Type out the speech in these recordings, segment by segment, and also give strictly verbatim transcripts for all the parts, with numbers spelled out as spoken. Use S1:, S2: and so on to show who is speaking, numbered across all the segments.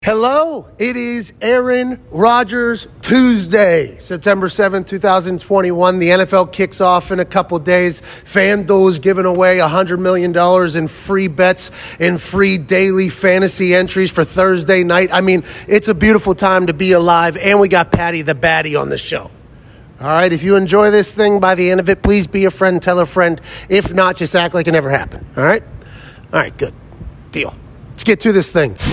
S1: Hello, it is Aaron Rodgers Tuesday, September seventh, twenty twenty-one. The N F L kicks off in a couple days. FanDuel is giving away one hundred million dollars in free bets and free daily fantasy entries for Thursday night. I mean, it's a beautiful time to be alive, and we got Patty the Batty on the show. All right, if you enjoy this thing by the end of it, please be a friend, tell a friend. If not, just act like it never happened, all right? All right, good. Deal. Let's get to this thing.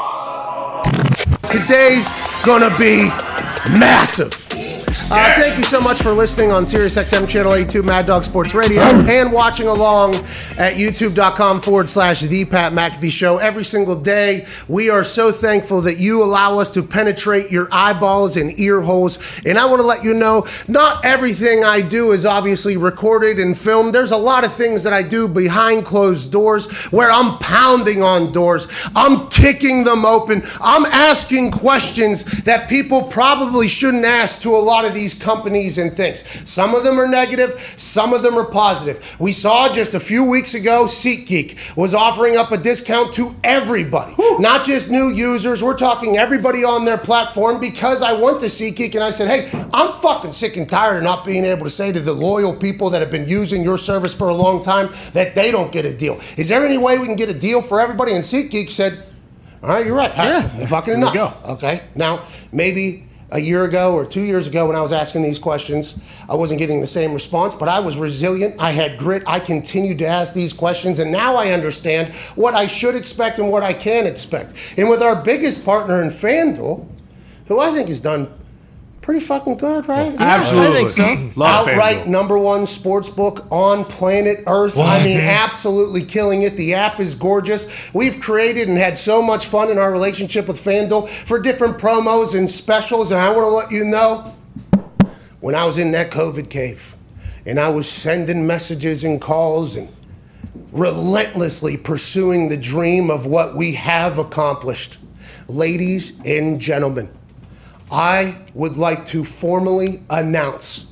S1: Today's gonna be massive. Uh, thank you so much for listening on SiriusXM Channel eighty-two Mad Dog Sports Radio and watching along at youtube.com forward slash The Pat McAfee Show every single day. We are so thankful that you allow us to penetrate your eyeballs and ear holes. And I want to let you know, not everything I do is obviously recorded and filmed. There's a lot of things that I do behind closed doors where I'm pounding on doors. I'm kicking them open. I'm asking questions that people probably shouldn't ask to a lot of these companies and things. Some of them are negative, some of them are positive. We saw just a few weeks ago, SeatGeek was offering up a discount to everybody, Woo. Not just new users. We're talking everybody on their platform, because I went to SeatGeek and I said, hey, I'm fucking sick and tired of not being able to say to the loyal people that have been using your service for a long time that they don't get a deal. Is there any way we can get a deal for everybody? And SeatGeek said, all right, you're right.
S2: Yeah.
S1: Fucking enough. Go. Okay. Now, maybe a year ago or two years ago when I was asking these questions, I wasn't getting the same response, but I was resilient. I had grit. I continued to ask these questions, and now I understand what I should expect and what I can expect. And with our biggest partner in FanDuel, who I think has done pretty fucking good, right?
S2: Yeah, absolutely. I think so.
S1: Outright number one sports book on planet Earth. What? I mean, absolutely killing it. The app is gorgeous. We've created and had so much fun in our relationship with FanDuel for different promos and specials. And I want to let you know, when I was in that COVID cave and I was sending messages and calls and relentlessly pursuing the dream of what we have accomplished, ladies and gentlemen, I would like to formally announce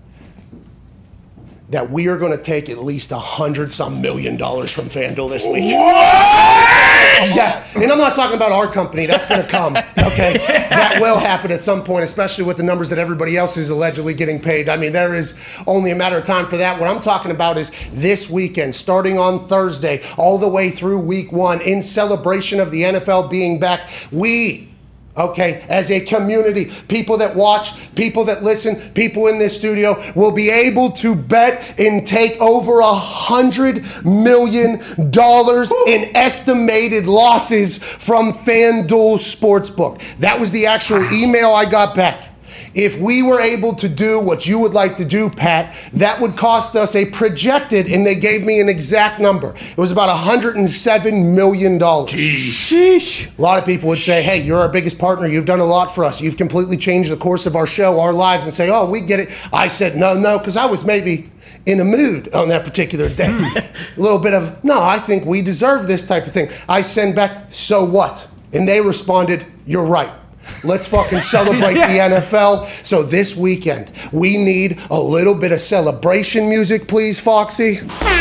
S1: that we are going to take at least a hundred some million dollars from FanDuel this week. What? Yeah, and I'm not talking about our company. That's going to come, okay? That will happen at some point, especially with the numbers that everybody else is allegedly getting paid. I mean, there is only a matter of time for that. What I'm talking about is this weekend, starting on Thursday, all the way through week one, in celebration of the N F L being back, we... Okay, as a community, people that watch, people that listen, people in this studio will be able to bet and take over a hundred million dollars in estimated losses from FanDuel Sportsbook. That was the actual email I got back. If we were able to do what you would like to do, Pat, that would cost us a projected, and they gave me an exact number. It was about one hundred seven million dollars.
S2: Sheesh.
S1: A lot of people would say, hey, you're our biggest partner. You've done a lot for us. You've completely changed the course of our show, our lives, and say, oh, we get it. I said, no, no, because I was maybe in a mood on that particular day. A little bit of, no, I think we deserve this type of thing. I send back, so what? And they responded, you're right. Let's fucking celebrate yeah. the N F L. So this weekend, we need a little bit of celebration music, please, Foxy.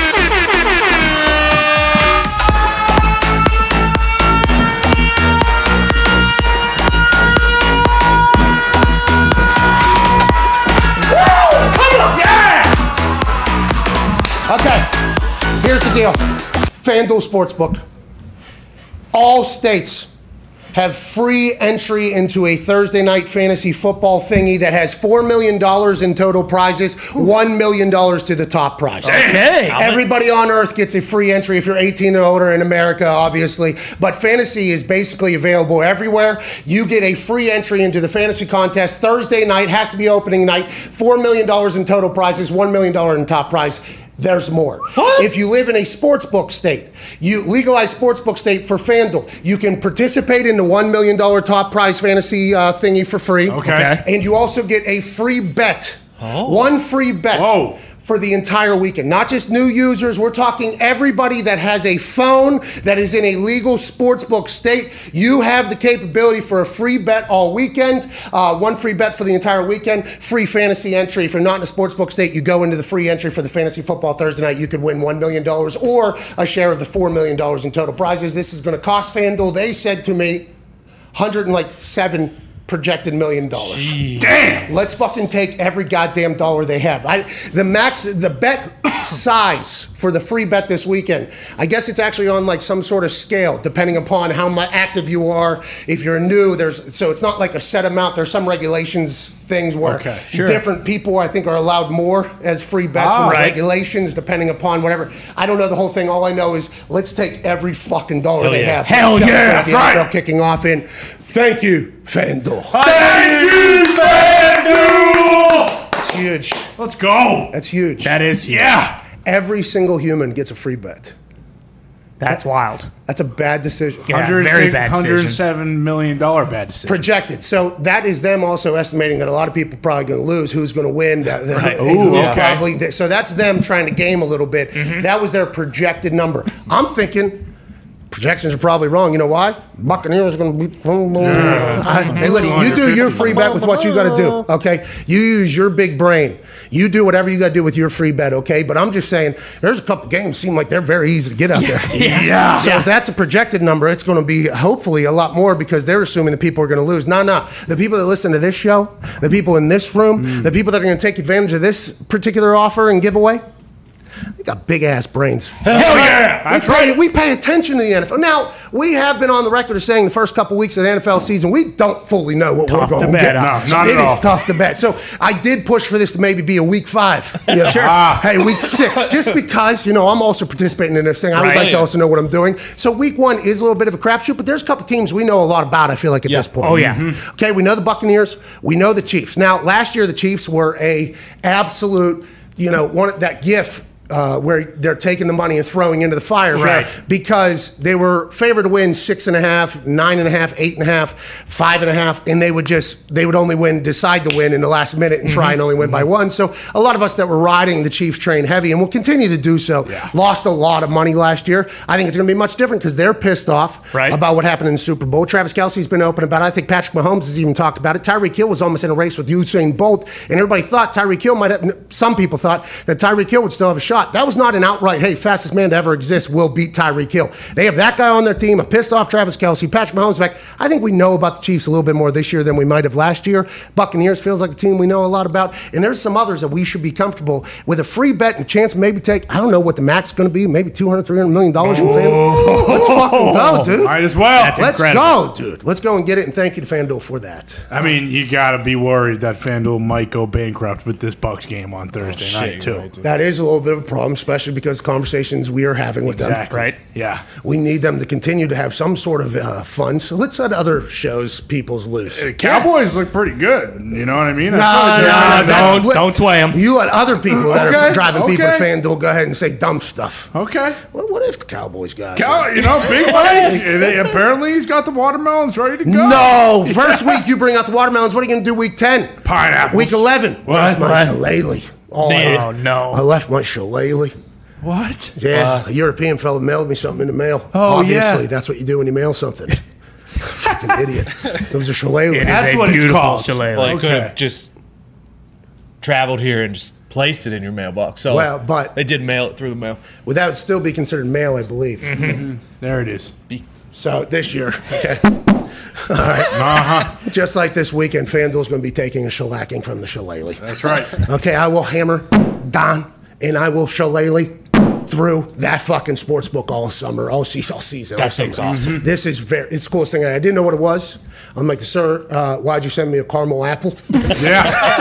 S1: Okay, here's the deal. FanDuel Sportsbook. All states have free entry into a Thursday night fantasy football thingy that has four million dollars in total prizes, one million dollars to the top prize.
S2: Okay.
S1: Everybody on earth gets a free entry if you're eighteen and older in America, obviously. But fantasy is basically available everywhere. You get a free entry into the fantasy contest Thursday night, has to be opening night, four million dollars in total prizes, one million dollars in top prize. There's more. What? If you live in a sportsbook state, you legalize sportsbook state for FanDuel, you can participate in the one million dollars top prize fantasy uh, thingy for free.
S2: Okay.
S1: And you also get a free bet.
S2: Oh.
S1: One free bet.
S2: Whoa.
S1: For the entire weekend. Not just new users, we're talking everybody that has a phone that is in a legal sportsbook state. You have the capability for a free bet all weekend, uh, one free bet for the entire weekend, free fantasy entry. If you're not in a sportsbook state, you go into the free entry for the fantasy football Thursday night, you could win one million dollars or a share of the four million dollars in total prizes. This is going to cost FanDuel, they said to me, hundred and like seven projected million dollars.
S3: Damn.
S1: Let's fucking take every goddamn dollar they have. I, the max, the bet size for the free bet this weekend, I guess it's actually on like some sort of scale, depending upon how much active you are. If you're new, there's so it's not like a set amount. There's some regulations things where
S3: Okay, sure.
S1: different people, I think, are allowed more as free bets
S3: Ah,
S1: from the
S3: right.
S1: regulations, depending upon whatever. I don't know the whole thing. All I know is let's take every fucking dollar
S3: Hell
S1: they
S3: yeah.
S1: have.
S3: Hell
S1: Celebrate
S3: yeah,
S1: the
S3: that's right.
S1: N F L kicking off in. Thank you, FanDuel.
S3: Thank you, FanDuel.
S1: That's huge.
S3: Let's go.
S1: That's huge.
S2: That is huge.
S3: Yeah.
S1: Every single human gets a free bet.
S2: That's wild.
S1: That's a bad decision.
S2: Yeah,
S3: one hundred six
S2: very bad
S3: one hundred
S2: decision.
S3: seven million dollars bad decision.
S1: Projected. So that is them also estimating that a lot of people are probably going to lose. Who's going to win? That, that-
S3: Right.
S1: who's
S3: Ooh, okay.
S1: probably so that's them trying to game a little bit. That was their projected number. I'm thinking projections are probably wrong. You know why? Buccaneers are going to beat. Hey, listen. You do your free bet with what you got to do. Okay. You use your big brain. You do whatever you got to do with your free bet. Okay. But I'm just saying, there's a couple games seem like they're very easy to get out there.
S3: Yeah.
S1: So if that's a projected number, it's going to be hopefully a lot more because they're assuming that people are going to lose. No, no. The people that listen to this show, the people in this room, the people that are going to take advantage of this particular offer and giveaway, they got big ass brains.
S3: Hell yeah. That's
S1: we pay,
S3: right.
S1: We pay attention to the N F L. Now, we have been on the record of saying the first couple weeks of the N F L season, we don't fully know what
S2: Tough
S1: we're
S2: to
S1: going to
S2: bet
S1: get.
S2: on.
S3: No, not
S1: it
S3: at all.
S1: is tough to bet. So I did push for this to maybe be a week five. You know?
S2: Sure.
S3: Ah.
S1: Hey, week six, just because, you know, I'm also participating in this thing. I would
S2: Right.
S1: like to also know what I'm doing. So week one is a little bit of a crapshoot, but there's a couple teams we know a lot about, I feel like, at this point.
S2: Oh, yeah.
S1: Mhm. Okay, we know the Buccaneers. We know the Chiefs. Now, last year, the Chiefs were a absolute, you know, one that gif uh, where they're taking the money and throwing into the fire,
S3: Right.
S1: because they were favored to win six and a half, nine and a half, eight and a half, five and a half, and they would just they would only win, decide to win in the last minute and try and only win by one. So a lot of us that were riding the Chiefs train heavy and will continue to do so lost a lot of money last year. I think it's going to be much different because they're pissed off
S2: Right.
S1: about what happened in the Super Bowl. Travis Kelce's been open about it. I think Patrick Mahomes has even talked about it. Tyreek Hill was almost in a race with Usain Bolt, and everybody thought Tyreek Hill might have. Some people thought that Tyreek Hill would still have a shot. That was not an outright, hey, fastest man to ever exist will beat Tyreek Hill. They have that guy on their team, a pissed off Travis Kelce, Patrick Mahomes back. I think we know about the Chiefs a little bit more this year than we might have last year. Buccaneers feels like a team we know a lot about, and there's some others that we should be comfortable with a free bet and a chance to maybe take. I don't know what the max is going to be, maybe two hundred, three hundred million dollars from FanDuel. Let's fucking go, dude.
S3: Might as well.
S2: That's
S1: Let's
S2: incredible.
S1: go, dude. Let's go and get it, and thank you to FanDuel for that.
S3: I mean, you got to be worried that FanDuel might go bankrupt with this Bucks game on Thursday night, too.
S1: That is a little bit of a problem, especially because conversations we are having with them.
S3: Exactly.
S2: Right.
S3: Yeah.
S1: We need them to continue to have some sort of uh, fun. So let's let other shows people's loose.
S3: The Cowboys look pretty good. You know what I mean? I
S1: No,
S3: feel like
S1: no,
S3: they're-
S1: no, that's-
S2: Don't, don't sway them.
S1: You let other people that are
S3: Okay,
S1: driving people to
S3: okay.
S1: FanDuel go ahead and say dumb stuff.
S3: Okay.
S1: Well, what if the Cowboys got
S3: Cow- you know, Big Mike, they- apparently he's got the watermelons ready to go.
S1: No, first week you bring out the watermelons. What are you going to do week ten?
S3: Pineapples.
S1: Week eleven.
S3: What?
S1: Where's my
S2: What?
S1: shillelagh? Oh,
S2: Oh,
S1: I,
S2: no.
S1: I left my shillelagh.
S3: What?
S1: Yeah, a European fellow mailed me something in the mail.
S3: Oh,
S1: Obviously,
S3: yeah.
S1: that's what you do when you mail something. Fucking idiot. It was a shillelagh.
S2: It is
S3: That's
S2: a
S3: what it's
S2: beautiful
S3: called.
S2: shillelagh.
S4: Well, it could
S3: Okay.
S4: have just traveled here and just placed it in your mailbox. So
S1: Well, but-
S4: they did mail it through the mail.
S1: Would that still be considered mail, I believe.
S3: There it is.
S1: So this year, okay. All right.
S3: Uh-huh.
S1: Just like this weekend, FanDuel's going to be taking a shellacking from the shillelagh.
S3: That's right.
S1: Okay, I will hammer Don, and I will shillelagh through that fucking sports book all summer, all season, all season. all
S4: That thing's
S1: summer.
S4: awesome.
S1: This is very, it's the coolest thing. I didn't know what it was. I'm like, sir, uh, why'd you send me a caramel apple
S3: Yeah.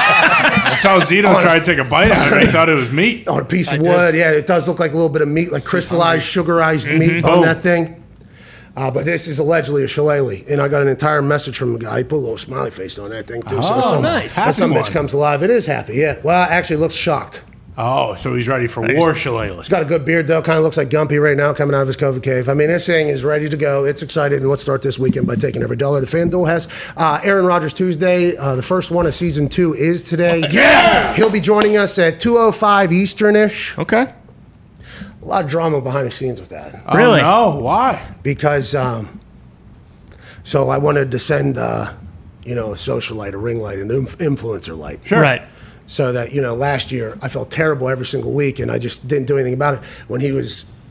S3: I saw Zito try to take a bite out of it. He thought it was meat.
S1: on a piece of wood? Yeah, it does look like a little bit of meat, like crystallized, sugarized meat on
S3: Boom.
S1: that thing. Uh, but this is allegedly a shillelagh, and I got an entire message from a guy. He put a little smiley face on that thing too. so that's some,
S2: nice.
S1: That's some
S3: Happy
S1: bitch
S3: one.
S1: comes alive. It is happy, yeah. Well, actually, it looks shocked.
S3: Oh, so he's ready for war shillelagh.
S1: He's got a good beard though. Kind of looks like Gumpy right now, coming out of his COVID cave. I mean, this thing is ready to go. It's excited, and let's start this weekend by taking every dollar the FanDuel has. Uh, Aaron Rodgers Tuesday, uh, the first one of season two is today.
S3: Yeah!
S1: He'll be joining us at two oh five Easternish.
S2: Okay.
S1: A lot of drama behind the scenes with that.
S2: Really?
S3: Oh, no. Why?
S1: because um, so I wanted to send uh, you know a socialite, a ring light, an inf- influencer light,
S3: Sure.
S2: Right.
S1: so that you know last year I felt terrible every single week, and I just didn't do anything about it when he was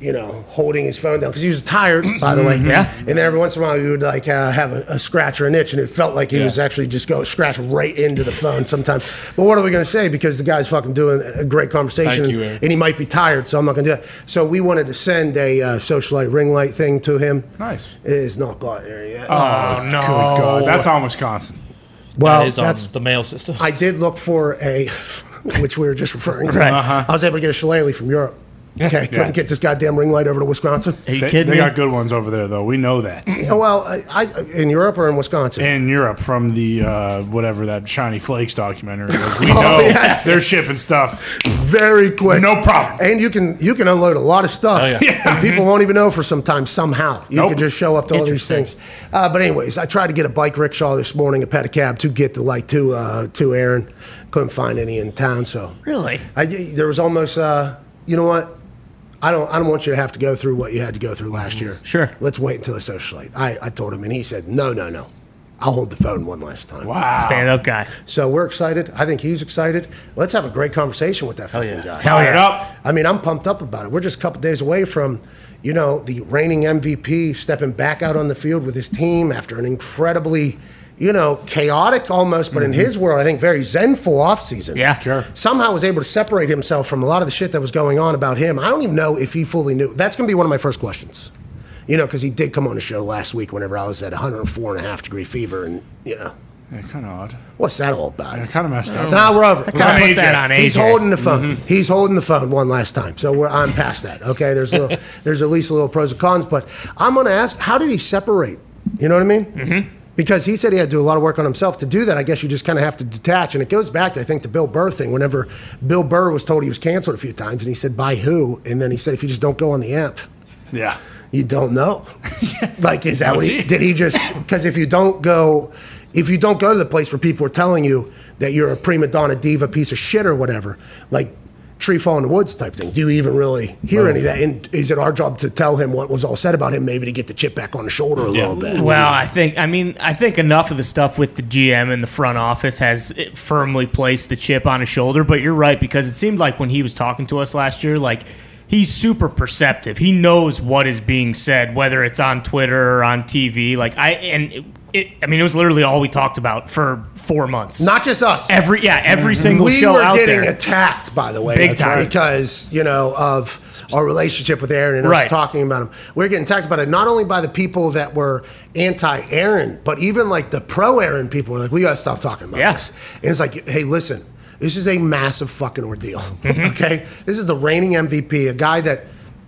S1: you know, holding his phone down because he was tired, by the way.
S2: Yeah.
S1: And then every once in a while, he would like uh, have a, a scratch or an itch, and it felt like he
S4: Yeah.
S1: was actually just go scratch right into the phone sometimes. But what are we going to say? Because the guy's fucking doing a great conversation,
S4: Thank you,
S1: and,
S4: Aaron.
S1: and he might be tired, so I'm not going to do that. So we wanted to send a uh, socialite ring light thing to him.
S3: Nice.
S1: It is not got there yet.
S2: Oh, no.
S3: Good God. That's on Wisconsin.
S1: well,
S4: That is on
S1: that's
S4: the mail system.
S1: I did look for a, which we were just referring to.
S2: Right.
S3: Uh-huh.
S1: I was able to get a shillelagh from Europe. Okay, couldn't get this goddamn ring light over to Wisconsin.
S2: Are you
S3: They,
S2: kidding
S3: they
S2: me?
S3: got good ones over there, though. We know that.
S1: Oh, well, I, I, in Europe or in Wisconsin?
S3: In Europe, from the uh, whatever that Shiny Flakes documentary was, we know
S1: Oh, yes.
S3: they're shipping stuff.
S1: Very quick.
S3: No problem.
S1: And you can you can unload a lot of stuff.
S4: Oh, yeah.
S1: And people won't even know for some time somehow. You
S3: Nope.
S1: can just show up to all these
S2: Interesting.
S1: things. Uh, but anyways, I tried to get a bike rickshaw this morning, a pedicab, to get the light to uh, to Aaron. Couldn't find any in town, so
S2: Really?
S1: I, there was almost, uh, you know what? I don't. I don't want you to have to go through what you had to go through last year.
S2: Sure.
S1: Let's wait until the socialite. I, I told him, and he said, no, no, no. I'll hold the phone one last time.
S3: Wow.
S2: Stand up guy.
S1: So we're excited. I think he's excited. Let's have a great conversation with that fucking
S4: yeah.
S1: guy.
S2: Hell
S3: Fired
S2: yeah.
S3: up.
S1: I mean, I'm pumped up about it. We're just a couple days away from, you know, the reigning M V P stepping back out on the field with his team after an incredibly, you know, chaotic almost, but in his world, I think very zenful offseason.
S2: Yeah.
S3: Sure.
S1: Somehow was able to separate himself from a lot of the shit that was going on about him. I don't even know if he fully knew. That's going to be one of my first questions. You know, because he did come on the show last week whenever I was at one oh four and a half degree fever, and, you know,
S3: Yeah, kind of odd.
S1: what's that all about?
S3: Yeah, kind of messed up.
S1: Nah, we're over. it.
S2: Kind of
S3: on
S2: put that on A J.
S1: He's holding the phone. He's holding the phone one last time. So we're, I'm past that. Okay, there's a little, there's at least a little pros and cons, but I'm going to ask, how did he separate? You know what I mean? Mm-hmm. Because he said he had to do a lot of work on himself. To do that, I guess you just kind of have to detach. And it goes back to, I think, the Bill Burr thing. Whenever Bill Burr was told he was canceled a few times, and he said, by who? And then he said, if you just don't go on the amp,
S3: Yeah.
S1: you don't know. Like, is that
S3: No,
S1: what he,
S3: see.
S1: did he just, because if you don't go, if you don't go to the place where people are telling you that you're a prima donna diva piece of shit or whatever, like tree fall in the woods type thing, do you even really hear any of that? And is it our job to tell him what was all said about him, maybe to get the chip back on the shoulder a little bit?
S2: Well, I think I mean I think enough of the stuff with the G M and the front office has firmly placed the chip on his shoulder. But you're right, because it seemed like when he was talking to us last year, like he's super perceptive. He knows what is being said, whether it's on Twitter or on T V. Like I and it, it, I mean, it was literally all we talked about for four months.
S1: Not just us.
S2: every yeah, every single
S1: we
S2: show
S1: were
S2: out
S1: getting
S2: there.
S1: attacked, by the way,
S2: Big time.
S1: because you know of our relationship with Aaron and
S2: Right.
S1: us talking about him. We are getting attacked about it not only by the people that were anti-Aaron, but even like the pro-Aaron people were like, "We got to stop talking about
S2: Yeah.
S1: this." And it's like, "Hey, listen, this is a massive fucking ordeal.
S2: Mm-hmm.
S1: Okay, this is the reigning M V P, a guy that,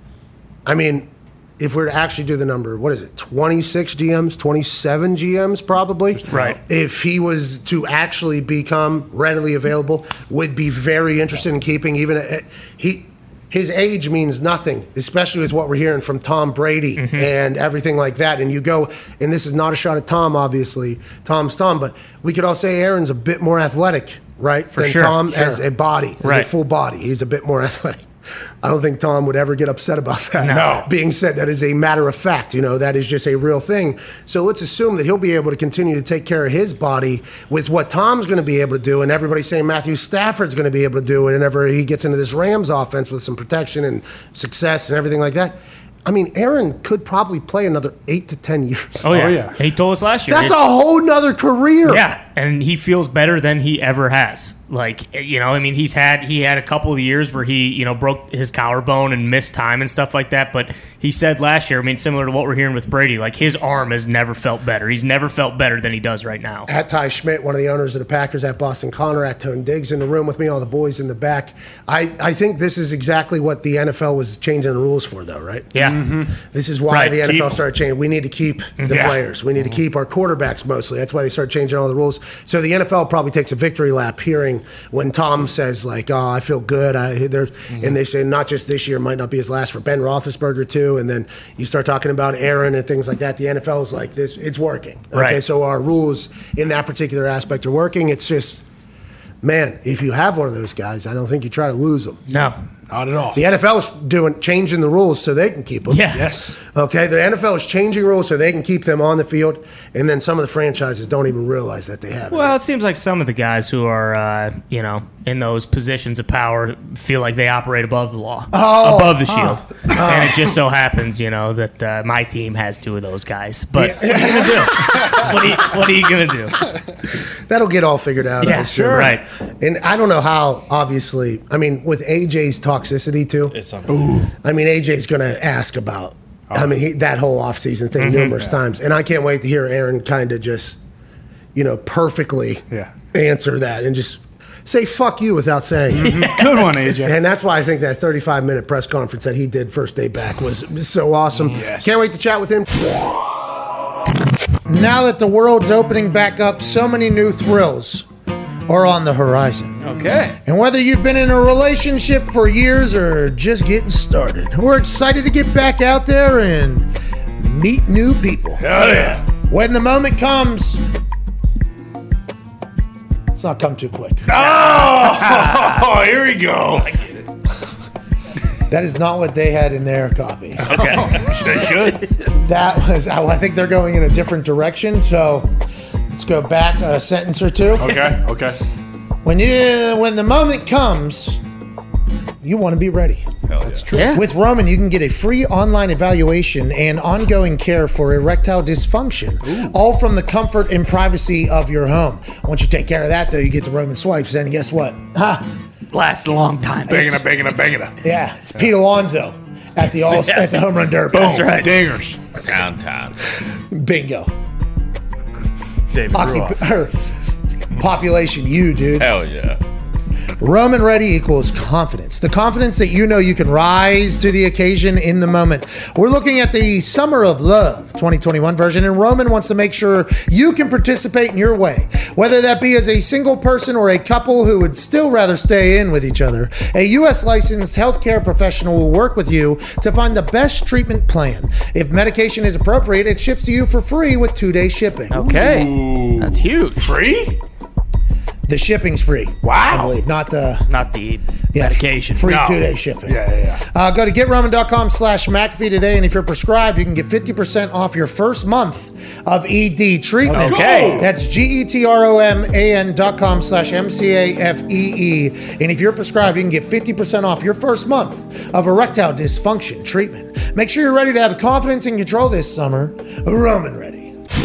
S1: I mean." If we were to actually do the number, what is it, twenty-six G Ms, twenty-seven G Ms probably?
S2: Right.
S1: If he was to actually become readily available, would be very interested in keeping even a, he his age means nothing, especially with what we're hearing from Tom Brady
S2: Mm-hmm.
S1: and everything like that. And you go, and this is not a shot at Tom, obviously. Tom's Tom, but we could all say Aaron's a bit more athletic, right?
S2: For
S1: than
S2: sure,
S1: Tom
S2: sure.
S1: as a body, as
S2: Right.
S1: a full body. He's a bit more athletic. I don't think Tom would ever get upset about that.
S2: No.
S1: Being said, that is a matter of fact. You know, that is just a real thing. So let's assume that he'll be able to continue to take care of his body with what Tom's going to be able to do, and everybody's saying Matthew Stafford's going to be able to do it whenever he gets into this Rams offense with some protection and success and everything like that. I mean, Aaron could probably play another eight to ten years.
S2: Oh yeah.
S3: Oh, yeah.
S2: He told us last year.
S1: That's a
S2: It's-
S1: whole nother career.
S2: Yeah, and he feels better than he ever has. Like, you know, I mean, he's had he had a couple of years where he, you know, broke his collarbone and missed time and stuff like that. But he said last year, I mean, similar to what we're hearing with Brady, like his arm has never felt better. He's never felt better than he does right now.
S1: At Ty Schmidt, one of the owners of the Packers, at Boston Connor, at Tone Diggs in the room with me, all the boys in the back. I, I think this is exactly what the N F L was changing the rules for, though, right?
S2: Yeah.
S1: This is why
S2: Right,
S1: the N F L
S2: keep-
S1: started changing. We need to keep the
S2: Yeah.
S1: players. We need to keep our quarterbacks mostly. That's why they started changing all the rules. So the N F L probably takes a victory lap hearing when Tom says, like, oh, I feel good. I, there, And they say not just this year, might not be his last for Ben Roethlisberger, too. And then you start talking about Aaron and things like that. The N F L is like, this. It's working. Okay,
S2: Right.
S1: so our rules in that particular aspect are working. It's just, man, if you have one of those guys, I don't think you try to lose them.
S2: No.
S3: Not at all.
S1: The N F L is doing changing the rules so they can keep them.
S2: Yeah.
S3: Yes.
S1: Okay, the N F L is changing rules so they can keep them on the field, and then some of the franchises don't even realize that they have it.
S2: Well, it seems like some of the guys who are, uh, you know, in those positions of power feel like they operate above the law,
S1: Oh.
S2: above the shield. Oh. And it just so happens, you know, that uh, my team has two of those guys. But
S1: Yeah.
S2: what are you going to do? What are you, what are you going to do?
S1: That'll get all figured out.
S2: Yeah,
S1: I'm
S2: sure. Right.
S1: And I don't know how, obviously, I mean, with A J's toxicity, too,
S4: It's unbelievable.
S1: I mean, A J's going to ask about, I mean, he, that whole offseason thing
S2: Mm-hmm.
S1: numerous times. And I can't wait to hear Aaron kind of just, you know, perfectly
S3: Yeah.
S1: answer that and just say fuck you without saying it.
S3: Good one, A J.
S1: And that's why I think that thirty-five minute press conference that he did first day back was so awesome.
S3: Yes.
S1: Can't wait to chat with him. Now that the world's opening back up, so many new thrills are on the horizon.
S5: Okay.
S1: And whether you've been in a relationship for years or just getting started, we're excited to get back out there and meet new people.
S3: Hell yeah.
S1: When the moment comes, let's not come too quick.
S3: Oh, here we go.
S1: That is not what they had in their copy.
S2: Okay.
S3: They should.
S1: That was, I think they're going in a different direction. So let's go back a sentence or two.
S3: Okay, okay.
S1: When you, when the moment comes, you want to be ready.
S3: That's true.
S5: Yeah.
S1: With Roman, you can get a free online evaluation and ongoing care for erectile dysfunction, all from the comfort and privacy of your home. Once you take care of that, though, you get the Roman swipes, and guess what? Ha!
S2: Lasts a long time.
S3: Banging it, banging it, banging it.
S1: Yeah, it's Pete Alonso at the all
S2: Yes.
S1: at the home run derby.
S2: That's right.
S3: Dingers.
S4: Downtown.
S1: Bingo.
S3: David Ruoff.
S1: Occup- er, population, you dude.
S4: Hell yeah.
S1: Roman Ready equals confidence. The confidence that you know you can rise to the occasion in the moment. We're looking at the Summer of Love twenty twenty-one version, and Roman wants to make sure you can participate in your way. Whether that be as a single person or a couple who would still rather stay in with each other, a U S licensed healthcare professional will work with you to find the best treatment plan. If medication is appropriate, it ships to you for free with two-day shipping.
S5: Okay.
S3: Ooh.
S5: That's huge.
S3: Free?
S1: The shipping's free.
S3: Wow.
S1: I believe, not the
S2: Not the
S1: yeah,
S2: medication.
S1: Free
S3: No.
S1: two-day shipping.
S3: Yeah, yeah, yeah.
S1: Uh, go to getroman.com slash McAfee today, and if you're prescribed, you can get fifty percent off your first month of E D treatment.
S2: Okay.
S1: That's G-E-T-R-O-M-A-N dot com slash M-C-A-F-E-E. And if you're prescribed, you can get fifty percent off your first month of erectile dysfunction treatment. Make sure you're ready to have the confidence and control this summer. Roman Ready.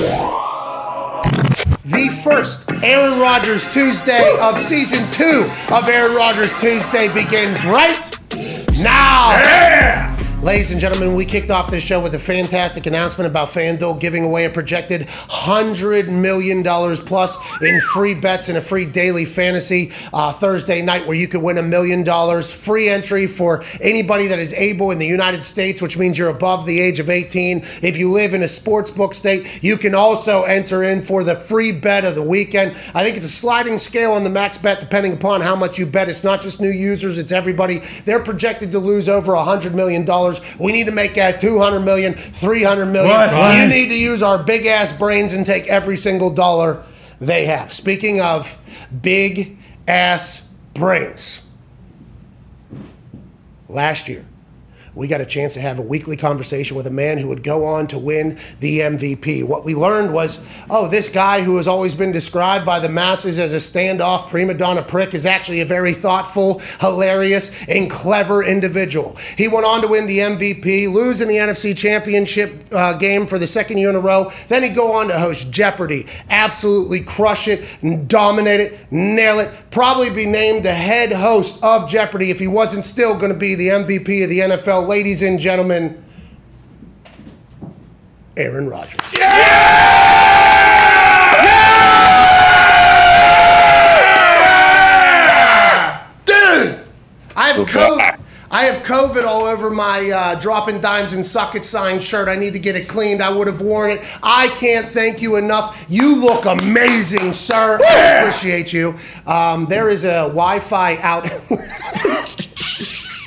S1: The first Aaron Rodgers Tuesday of season two of Aaron Rodgers Tuesday begins right now.
S3: Yeah!
S1: Ladies and gentlemen, we kicked off this show with a fantastic announcement about FanDuel giving away a projected one hundred million dollars plus in free bets and a free daily fantasy uh, Thursday night where you could win a million dollars. Free entry for anybody that is able in the United States, which means you're above the age of eighteen. If you live in a sportsbook state, you can also enter in for the free bet of the weekend. I think it's a sliding scale on the max bet depending upon how much you bet. It's not just new users, it's everybody. They're projected to lose over one hundred million dollars. We need to make that two hundred million dollars, three hundred million dollars.
S3: What?
S1: You need to use our big ass brains and take every single dollar they have. Speaking of big ass brains, last year, we got a chance to have a weekly conversation with a man who would go on to win the M V P. What we learned was, oh, this guy who has always been described by the masses as a standoff prima donna prick is actually a very thoughtful, hilarious, and clever individual. He went on to win the M V P, lose in the N F C Championship uh, game for the second year in a row. Then he'd go on to host Jeopardy, absolutely crush it, dominate it, nail it, probably be named the head host of Jeopardy if he wasn't still going to be the M V P of the N F L. Ladies and gentlemen, Aaron Rodgers.
S3: Yeah!
S1: Yeah! Dude, I have COVID. I have COVID all over my uh, dropping dimes and suck it sign shirt. I need to get it cleaned. I would have worn it. I can't thank you enough. You look amazing, sir. I appreciate you. Um, there is a Wi-Fi out.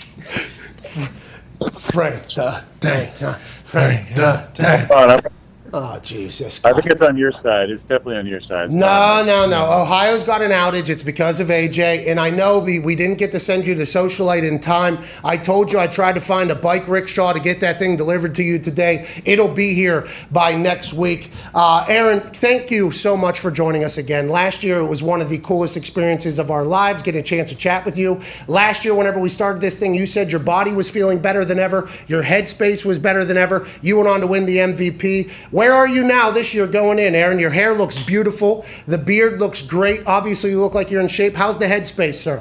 S1: Frank the Tank. uh, Frank the Tank. Oh, Jesus.
S5: I think it's on your side. It's definitely on your side. It's
S1: No,
S5: not-
S1: no, no. Ohio's got an outage. It's because of A J. And I know we, we didn't get to send you the socialite in time. I told you I tried to find a bike rickshaw to get that thing delivered to you today. It'll be here by next week. Uh, Aaron, thank you so much for joining us again. Last year, it was one of the coolest experiences of our lives, getting a chance to chat with you. Last year, whenever we started this thing, you said your body was feeling better than ever. Your headspace was better than ever. You went on to win the M V P. Where are you now this year going in, Aaron? Your hair looks beautiful. The beard looks great. Obviously, you look like you're in shape. How's the headspace, sir?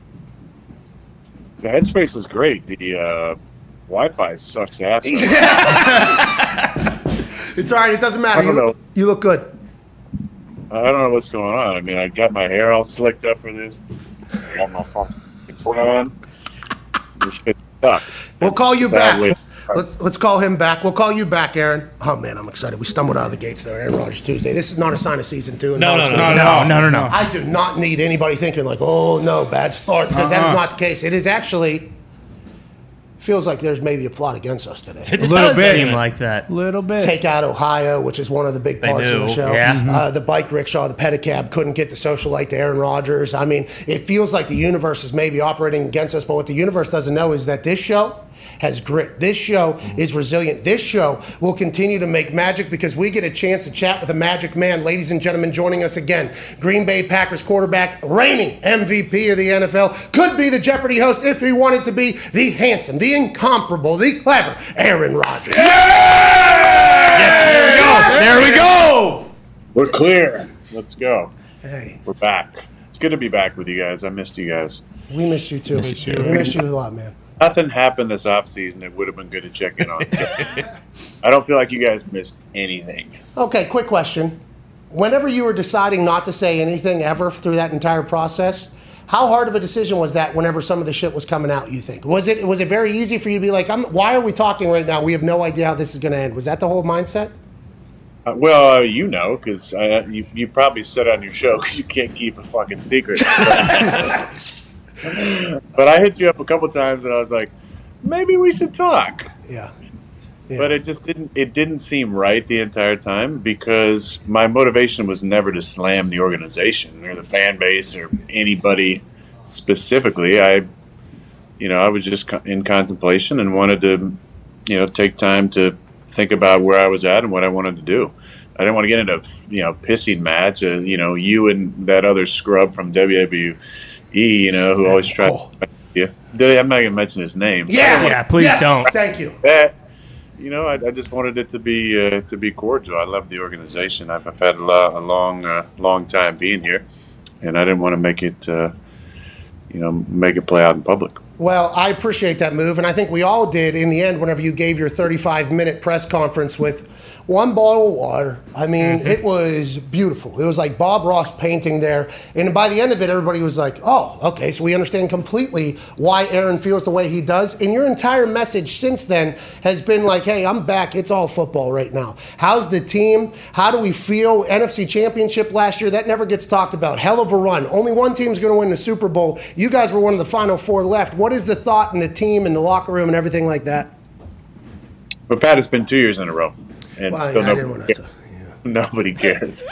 S5: The headspace is great. The uh, Wi-Fi sucks ass.
S1: It's all right. It doesn't matter.
S5: I don't
S1: You look,
S5: know.
S1: you look good.
S5: I don't know what's going on. I mean, I got my hair all slicked up for this. Got my fucking phone on. This shit sucks.
S1: We'll call you
S5: Bad
S1: back.
S5: way.
S1: Let's let's call him back. We'll call you back, Aaron. Oh man, I'm excited. We stumbled out of the gates there, Aaron Rodgers Tuesday. This is not a sign of season two. and
S4: No,
S1: how
S4: no,
S1: it's
S4: no,
S1: gonna
S3: no,
S1: go.
S2: No, no, no, no.
S1: I do not need anybody thinking like, oh no, bad start, because that is
S3: Uh-uh.
S1: not the case. It is actually feels like there's maybe a plot against us today.
S2: It
S3: little
S2: does
S3: bit.
S2: seem like that.
S3: Little bit.
S1: Take out Ohio, which is one of the big
S4: They
S1: parts of the
S4: knew.
S1: show.
S2: Yeah.
S1: Uh, the bike rickshaw, the pedicab couldn't get the socialite to Aaron Rodgers. I mean, it feels like the universe is maybe operating against us, but what the universe doesn't know is that this show has grit. This show is resilient. This show will continue to make magic because we get a chance to chat with a magic man. Ladies and gentlemen, joining us again, Green Bay Packers quarterback, reigning M V P of the N F L, could be the Jeopardy host if he wanted to be, the handsome, the incomparable, the clever Aaron Rodgers.
S4: There we go.
S5: We're clear. Let's go.
S1: Hey,
S5: We're back. It's good to be back with you guys. I missed you guys.
S1: we missed you too.
S3: Missed you.
S1: We missed you a lot, man.
S5: Nothing happened this offseason that would have been good to check in on. So I don't feel like you guys missed anything.
S1: Okay, quick question. Whenever you were deciding not to say anything ever through that entire process, how hard of a decision was that whenever some of the shit was coming out, you think? Was it was it very easy for you to be like, I'm, why are we talking right now? We have no idea how this is going to end. Was that the whole mindset?
S5: Uh, well, uh, you know, because uh, you, you probably said on your show 'cause you can't keep a fucking secret. But I hit you up a couple times and I was like, maybe we should talk.
S1: Yeah. Yeah.
S5: But it just didn't it didn't seem right the entire time because my motivation was never to slam the organization or the fan base or anybody specifically. I you know, I was just co- in contemplation and wanted to, you know, take time to think about where I was at and what I wanted to do. I didn't want to get into, you know, pissing match, uh, you know, you and that other scrub from W W E, you know, who always tried
S1: Oh.
S5: to yeah. I'm not going to mention his name.
S1: Yeah.
S2: Yeah, please
S1: Yes,
S2: don't.
S1: Thank you.
S5: That, you know, I, I just wanted it to be uh, to be cordial. I love the organization. I've, I've had a, lot, a long, uh, long time being here, and I didn't want to make it, uh, you know, make it play out in public.
S1: Well, I appreciate that move, and I think we all did in the end whenever you gave your thirty-five minute press conference with one bottle of water. I mean,
S2: Mm-hmm.
S1: it was beautiful. It was like Bob Ross painting there. And by the end of it, everybody was like, oh, okay, so we understand completely why Aaron feels the way he does. And your entire message since then has been like, hey, I'm back. It's all football right now. How's the team? How do we feel? N F C Championship last year, that never gets talked about. Hell of a run. Only one team's going to win the Super Bowl. You guys were one of the final four left. What is the thought in the team and the locker room and everything like that?
S5: But Pat, it's been two years in a row, and
S1: Well,
S5: still
S1: I didn't
S5: nobody,
S1: want to.
S5: cares. Nobody cares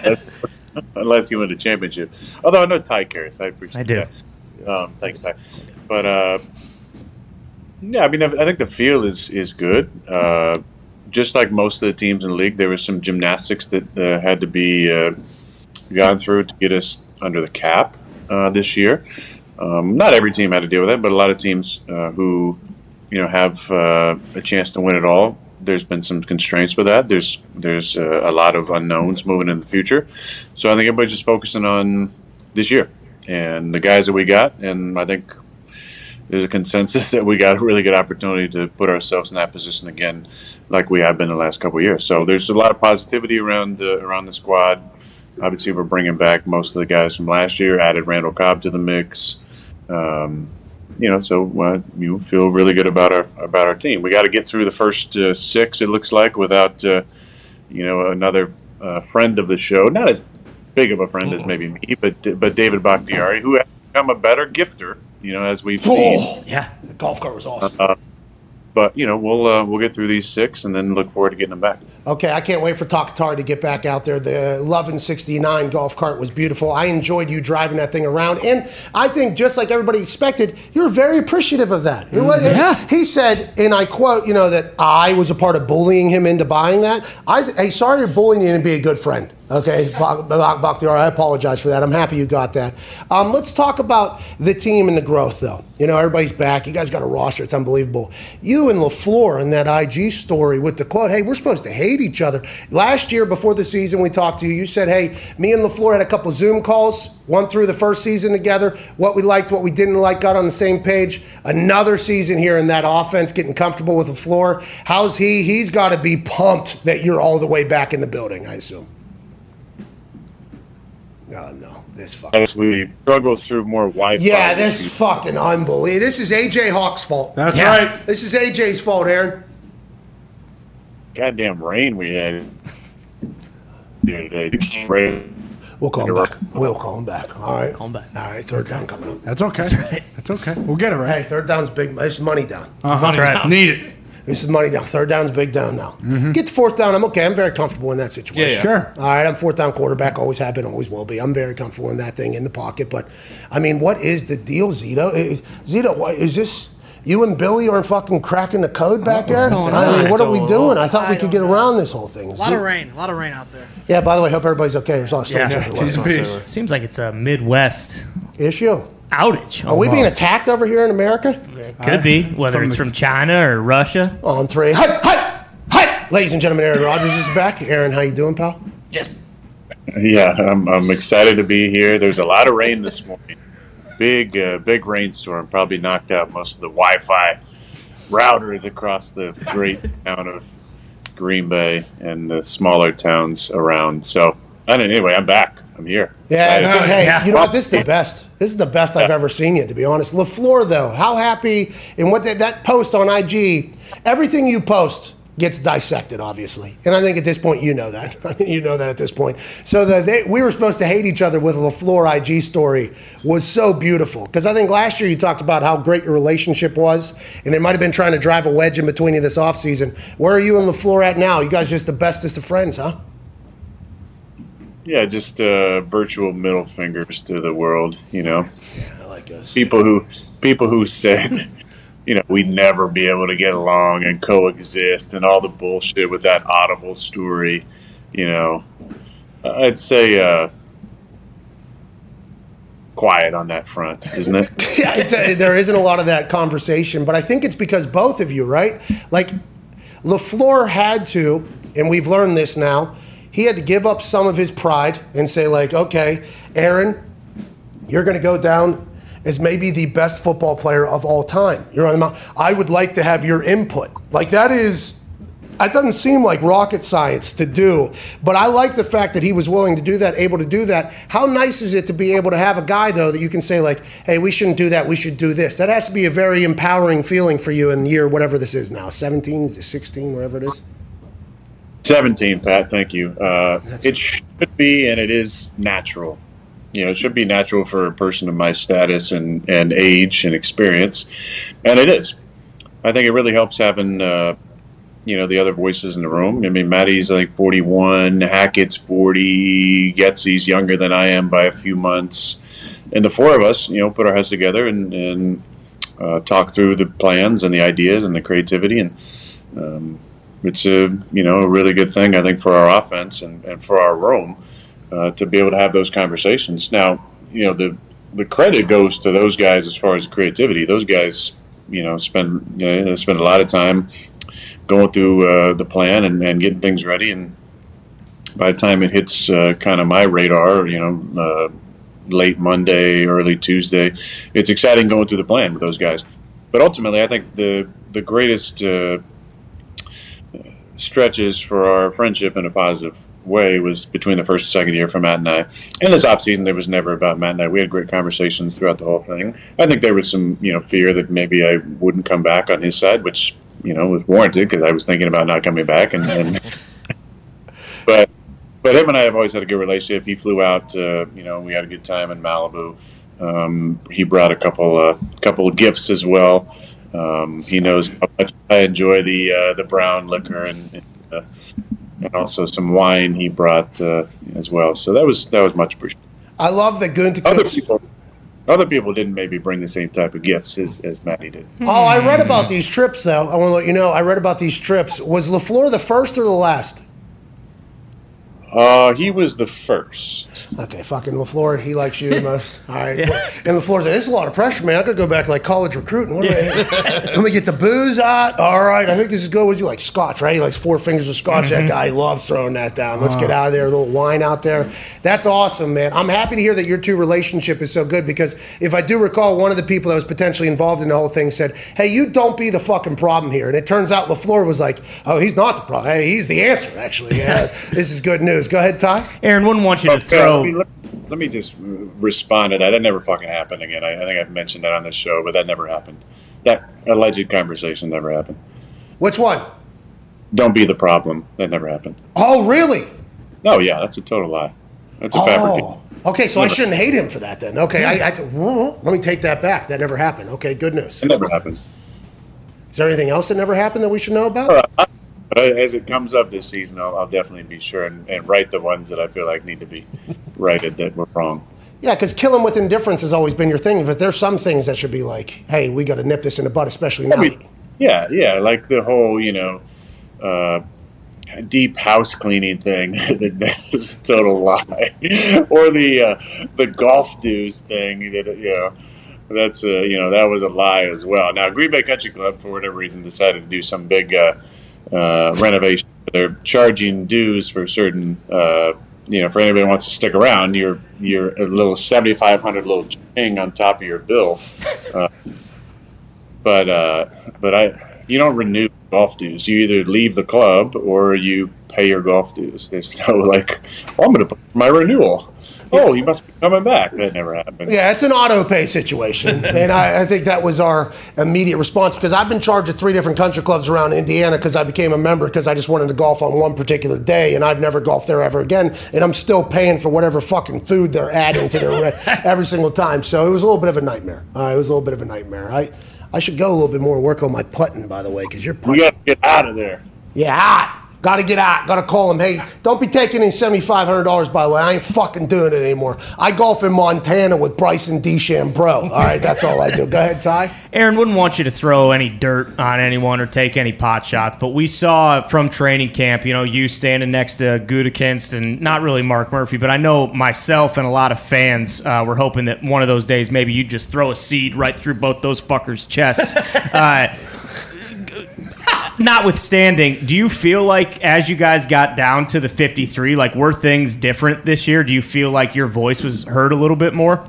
S5: unless you win the championship. Although I know Ty cares. I appreciate
S2: I do.
S5: that. Um, thanks, Ty. But uh, yeah, I mean, I think the field is is good. Uh, just like most of the teams in the league, there was some gymnastics that uh, had to be uh, gone through to get us under the cap uh, this year. Um, not every team had to deal with that, but a lot of teams uh, who, you know, have uh, a chance to win it all. There's been some constraints with that. There's there's uh, a lot of unknowns moving in the future. So I think everybody's just focusing on this year and the guys that we got. And I think there's a consensus that we got a really good opportunity to put ourselves in that position again, like we have been the last couple of years. So there's a lot of positivity around uh, around the squad. Obviously, we're bringing back most of the guys from last year. Added Randall Cobb to the mix. Um, you know, so uh, you feel really good about our about our team. We got to get through the first uh, six. It looks like without uh, you know another uh, friend of the show, not as big of a friend as maybe me, but but David Bakhtiari, who has become a better gifter. You know, as we've seen.
S1: Oh,
S2: Yeah.
S1: the golf cart was awesome.
S5: Uh, but you know, we'll uh, we'll get through these six and then look forward to getting them back.
S1: Okay, I can't wait for Takatari to get back out there. The eleven sixty-nine golf cart was beautiful. I enjoyed you driving that thing around, and I think just like everybody expected, you're very appreciative of that. It was,
S6: Yeah.
S1: He said, and I quote, you know, that I was a part of bullying him into buying that. I, hey, sorry you're bullying you and be a good friend. Okay, Bak- Bak- Bakhtiar, I apologize for that. I'm happy you got that. Um, let's talk about the team and the growth, though. You know, everybody's back. You guys got a roster. It's unbelievable. You and LaFleur in that I G story with the quote, hey, we're supposed to hate each other. Last year, before the season, we talked to you. You said, hey, me and LaFleur had a couple Zoom calls, one through the first season together, what we liked, what we didn't like, got on the same page. Another season here in that offense, getting comfortable with LaFleur. How's he? He's got to be pumped that you're all the way back in the building, I assume. No, no, this fucking.
S5: As we struggle through more Wi-Fi.
S1: Yeah, this fucking unbelievable. This is A J Hawk's fault.
S3: That's
S2: Yeah.
S3: right.
S1: This is A J's fault, Aaron.
S5: goddamn rain we had here today. Rain.
S1: We'll call him back. We'll call him back. All right.
S2: Call him back.
S1: All right, third down coming up.
S3: That's okay. That's right. That's okay. We'll get it right.
S1: Hey, third down's big. This is money down.
S3: Uh-huh.
S2: That's right.
S3: Need it.
S1: This is money down. Third down's big down now. Get to fourth down. I'm okay. I'm very comfortable in that situation.
S4: Yeah, yeah.
S3: Sure.
S1: All right, I'm fourth down quarterback. Always have been, always will be. I'm very comfortable in that thing in the pocket. But, I mean, what is the deal, Zito? Eh, Zito, what, is this you and Billy are fucking cracking the code back there?
S6: going
S1: I
S6: on?
S1: mean, what are we
S4: What's
S1: doing?
S4: going
S1: I thought we could get around this whole thing.
S6: A lot of rain. A lot of rain out there.
S1: Yeah, by the way, hope everybody's okay. There's a lot of storms
S2: Yeah.
S1: everywhere.
S3: T's and P's.
S2: Seems like it's a Midwest
S1: Issue.
S2: outage.
S1: Are we being
S2: almost.
S1: attacked over here in America?
S2: Could be, whether
S3: From
S2: it's
S3: the-
S2: from China or Russia.
S1: On three. Hi, hi, hi. Ladies and gentlemen, Aaron Rodgers is back. Aaron, how you doing, pal?
S2: Yes.
S5: Yeah, I'm, I'm excited to be here. There's a lot of rain this morning. Big, uh, big rainstorm. Probably knocked out most of the Wi-Fi routers across the great town of Green Bay and the smaller towns around. So, anyway, I'm back. I'm here.
S1: Yeah, it's
S5: Excited.
S1: good. Hey,
S2: Yeah.
S1: you know what? This is the best. This is the best I've ever seen you, to be honest. LaFleur, though, how happy and what that, that post on I G, everything you post gets dissected, obviously. And I think at this point, you know that. I mean, you know that at this point. So the, they, we were supposed to hate each other with a LaFleur I G story was so beautiful. Because I think last year you talked about how great your relationship was, and they might have been trying to drive a wedge in between you this offseason. Where are you and LaFleur at now? You guys just the bestest of friends, huh?
S5: Yeah, just uh, virtual middle fingers to the world, you know.
S1: I like us.
S5: People who people who said, you know, we'd never be able to get along and coexist and all the bullshit with that Audible story, you know. I'd say uh, quiet on that front, isn't it?
S1: Yeah, it's a, there isn't a lot of that conversation, but I think it's because both of you, right? Like, LaFleur had to, and we've learned this now, he had to give up some of his pride and say, like, okay, Aaron, you're going to go down as maybe the best football player of all time. You're on the mountain. I would like to have your input. Like, that is, that doesn't seem like rocket science to do, but I like the fact that he was willing to do that, able to do that. How nice is it to be able to have a guy, though, that you can say, like, hey, we shouldn't do that, we should do this. That has to be a very empowering feeling for you in year whatever this is now, seventeen, sixteen, whatever it is.
S5: seventeen, Pat, thank you. Uh, it should be, and it is natural. You know, it should be natural for a person of my status and, and age and experience, and it is. I think it really helps having, uh, you know, the other voices in the room. I mean, Matty's like forty-one, Hackett's forty, Getsy's younger than I am by a few months, and the four of us, you know, put our heads together and, and uh, talk through the plans and the ideas and the creativity, and um, it's a you know a really good thing, I think, for our offense and, and for our room uh, to be able to have those conversations. Now, you know, the the credit goes to those guys as far as the creativity. Those guys, you know, spend you know, spend a lot of time going through uh, the plan and, and getting things ready. And by the time it hits uh, kind of my radar, you know, uh, late Monday, early Tuesday, it's exciting going through the plan with those guys. But ultimately, I think the the greatest uh, stretches for our friendship in a positive way was between the first and second year for Matt and I. In this offseason, there was never about Matt and I. We had great conversations throughout the whole thing. I think there was some, you know, fear that maybe I wouldn't come back on his side, which, you know, was warranted because I was thinking about not coming back. And, and but but him and I have always had a good relationship. He flew out, uh, you know, we had a good time in Malibu. Um, he brought a couple uh, couple of gifts as well. Um, he knows how much I enjoy the uh, the brown liquor and uh, and also some wine he brought uh, as well. So that was that was much appreciated.
S1: I love that
S5: Other
S1: Gunther.
S5: people, other people didn't maybe bring the same type of gifts as, as Matty did.
S1: Oh, I read about these trips, though. I want to let you know. I read about these trips. Was LaFleur the first or the last?
S5: Uh, he was the first.
S1: Okay, fucking LaFleur, he likes you the most. All right. And LaFleur's like, this is a lot of pressure, man. I got to go back to like college recruiting. What am I- Let me get the booze out. All right, I think this is good. Was he like scotch, right? He likes four fingers of scotch. That guy loves throwing that down. Let's get out of there. A little wine out there. That's awesome, man. I'm happy to hear that your two relationship is so good because if I do recall, one of the people that was potentially involved in the whole thing said, hey, you don't be the fucking problem here. And it turns out LaFleur was like, oh, he's not the problem. Hey, he's the answer, actually. Yeah, this is good news. Go ahead, Ty.
S2: Aaron, wouldn't want you to
S5: Okay,
S2: throw.
S5: let, me, let, let me just respond to that. That never fucking happened again. I, I think I've mentioned that on this show, but that never happened. That alleged conversation never happened.
S1: Which one?
S5: Don't be the problem. That never happened.
S1: Oh, really?
S5: Oh, yeah, that's a total lie. That's a fabrication.
S1: Oh, okay. So I shouldn't hate him for that then. Okay, I, I let me take that back. That never happened. Okay, good news.
S5: It never happened.
S1: Is there anything else that never happened that we should know about?
S5: Uh, But as it comes up this season, I'll, I'll definitely be sure and, and write the ones that I feel like need to be righted that were wrong.
S1: Yeah, because kill him with indifference has always been your thing. But there's some things that should be like, hey, we got to nip this in the bud, especially now.
S5: I mean, yeah, yeah, like the whole, you know, uh, deep house cleaning thing that is a total lie, or the uh, the golf dues thing that you know. That's uh, you know that was a lie as well. Now Green Bay Country Club, for whatever reason, decided to do some big uh, uh, renovation. They're charging dues for certain, uh, you know, for anybody who wants to stick around. You're you're a little seventy-five hundred little ching on top of your bill, uh, but uh, but I you don't renew golf dues. You either leave the club or you pay your golf dues. There's no like, oh, I'm going to put my renewal. Oh, you must be coming back. That never happened.
S1: Yeah, it's an auto pay situation. And I, I think that was our immediate response because I've been charged at three different country clubs around Indiana because I became a member because I just wanted to golf on one particular day and I've never golfed there ever again. And I'm still paying for whatever fucking food they're adding to their re- every single time. So it was a little bit of a nightmare. All right, it was a little bit of a nightmare. I, I should go a little bit more and work on my putting, by the way, because you're putting.
S5: We got to get out of there.
S1: Yeah, hot. Got to get out. Got to call him. Hey, don't be taking in seventy-five hundred dollars, by the way. I ain't fucking doing it anymore. I golf in Montana with Bryson DeChambeau. All right, that's all I do. Go ahead, Ty.
S2: Aaron, wouldn't want you to throw any dirt on anyone or take any pot shots, but we saw from training camp, you know, you standing next to Gutekunst and not really Mark Murphy, but I know myself and a lot of fans uh, were hoping that one of those days maybe you'd just throw a seed right through both those fuckers' chests. uh, Notwithstanding, do you feel like as you guys got down to the fifty-three, like were things different this year? Do you feel like your voice was heard a little bit more?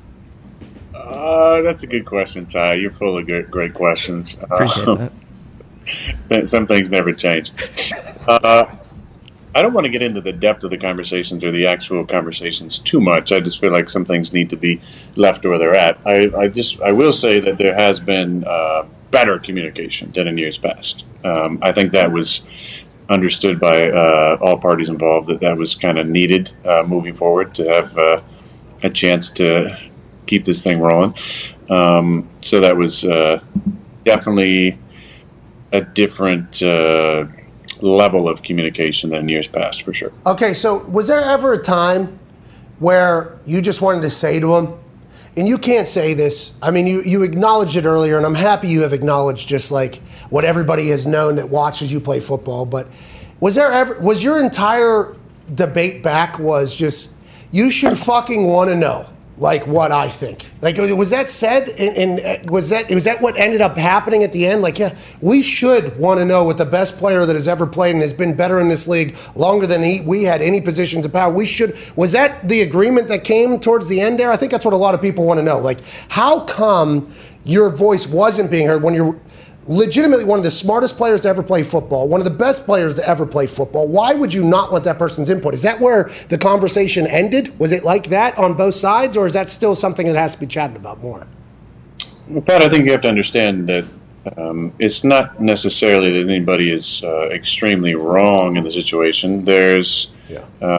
S5: Uh, that's a good question, Ty. You're full of good, great questions.
S2: Appreciate
S5: uh,
S2: that.
S5: Some things never change. Uh, I don't want to get into the depth of the conversations or the actual conversations too much. I just feel like some things need to be left where they're at. I, I just I will say that there has been uh, better communication than in years past. Um, I think that was understood by uh, all parties involved that that was kind of needed uh, moving forward to have uh, a chance to keep this thing rolling. Um, so that was uh, definitely a different uh, level of communication than years past, for sure.
S1: Okay, so was there ever a time where you just wanted to say to him, and you can't say this, I mean, you, you acknowledged it earlier, and I'm happy you have acknowledged just like what everybody has known that watches you play football, but was there ever, was your entire debate back was just, you should fucking want to know, like what I think? Like, was that said, and, and was that was that what ended up happening at the end? Like, yeah, we should want to know what the best player that has ever played and has been better in this league longer than he, we had any positions of power. We should. Was that the agreement that came towards the end there? I think that's what a lot of people want to know. Like, how come your voice wasn't being heard when you're legitimately one of the smartest players to ever play football, one of the best players to ever play football? Why would you not want that person's input? Is that where the conversation ended? Was it like that on both sides, or is that still something that has to be chatted about more?
S5: Well, Pat, I think you have to understand that um, it's not necessarily that anybody is uh, extremely wrong in the situation. There's,
S1: Yeah.
S5: uh,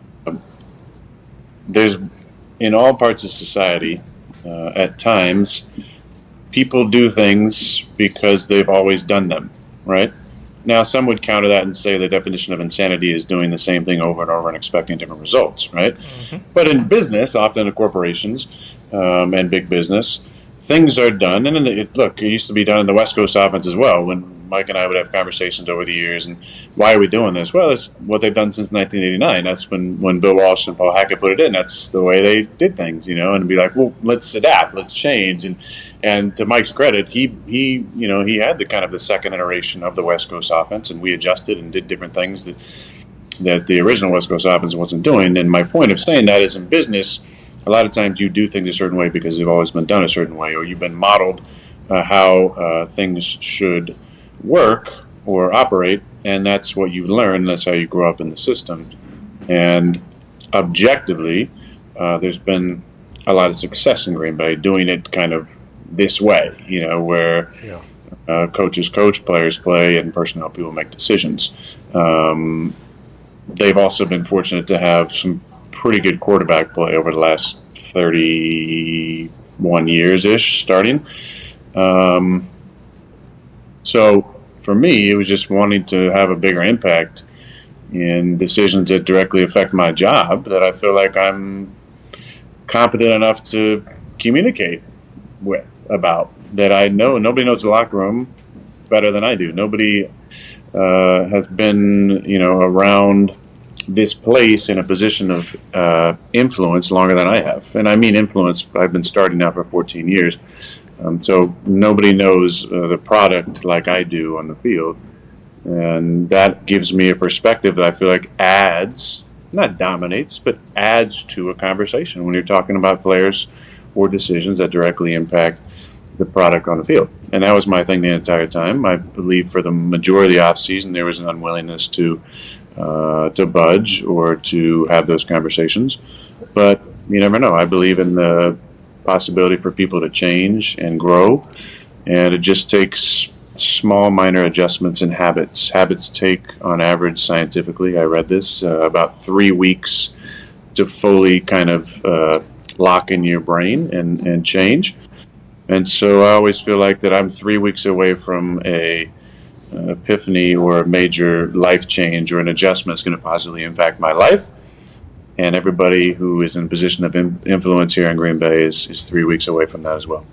S5: there's in all parts of society, uh, at times, people do things because they've always done them, right? Now, some would counter that and say the definition of insanity is doing the same thing over and over and expecting different results, right? Mm-hmm. But in business, often in corporations um, and big business, things are done. And it, look, it used to be done in the West Coast offense as well, when Mike and I would have conversations over the years. And why are we doing this? Well, it's what they've done since nineteen eighty-nine. That's when, when Bill Walsh and Paul Hackett put it in. That's the way they did things, you know, and be like, well, let's adapt, let's change. And And to Mike's credit, he he you know he had the kind of the second iteration of the West Coast offense, and we adjusted and did different things that that the original West Coast offense wasn't doing. And my point of saying that is, in business, a lot of times you do things a certain way because they've always been done a certain way, or you've been modeled uh, how uh, things should work or operate, and that's what you learn. That's how you grow up in the system. And objectively, uh, there's been a lot of success in Green Bay doing it kind of this way, you know, where yeah. uh, coaches coach, players play, and personnel people make decisions. Um, they've also been fortunate to have some pretty good quarterback play over the last thirty-one years-ish, starting. Um, so for me, it was just wanting to have a bigger impact in decisions that directly affect my job, that I feel like I'm competent enough to communicate with. About that, I know nobody knows the locker room better than I do. Nobody uh, has been, you know, around this place in a position of uh, influence longer than I have, and I mean influence. I've been starting now for fourteen years, um, so nobody knows uh, the product like I do on the field, and that gives me a perspective that I feel like adds, not dominates, but adds to a conversation when you're talking about players or decisions that directly impact the product on the field. And that was my thing the entire time. I believe for the majority of the offseason, there was an unwillingness to uh, to budge or to have those conversations. But you never know. I believe in the possibility for people to change and grow, and it just takes small, minor adjustments in habits. Habits take, on average, scientifically, I read this, uh, about three weeks to fully kind of uh, lock in your brain and, and change. And so I always feel like that I'm three weeks away from a an epiphany or a major life change or an adjustment that's going to positively impact my life. And everybody who is in a position of in, influence here in Green Bay is, is three weeks away from that as well.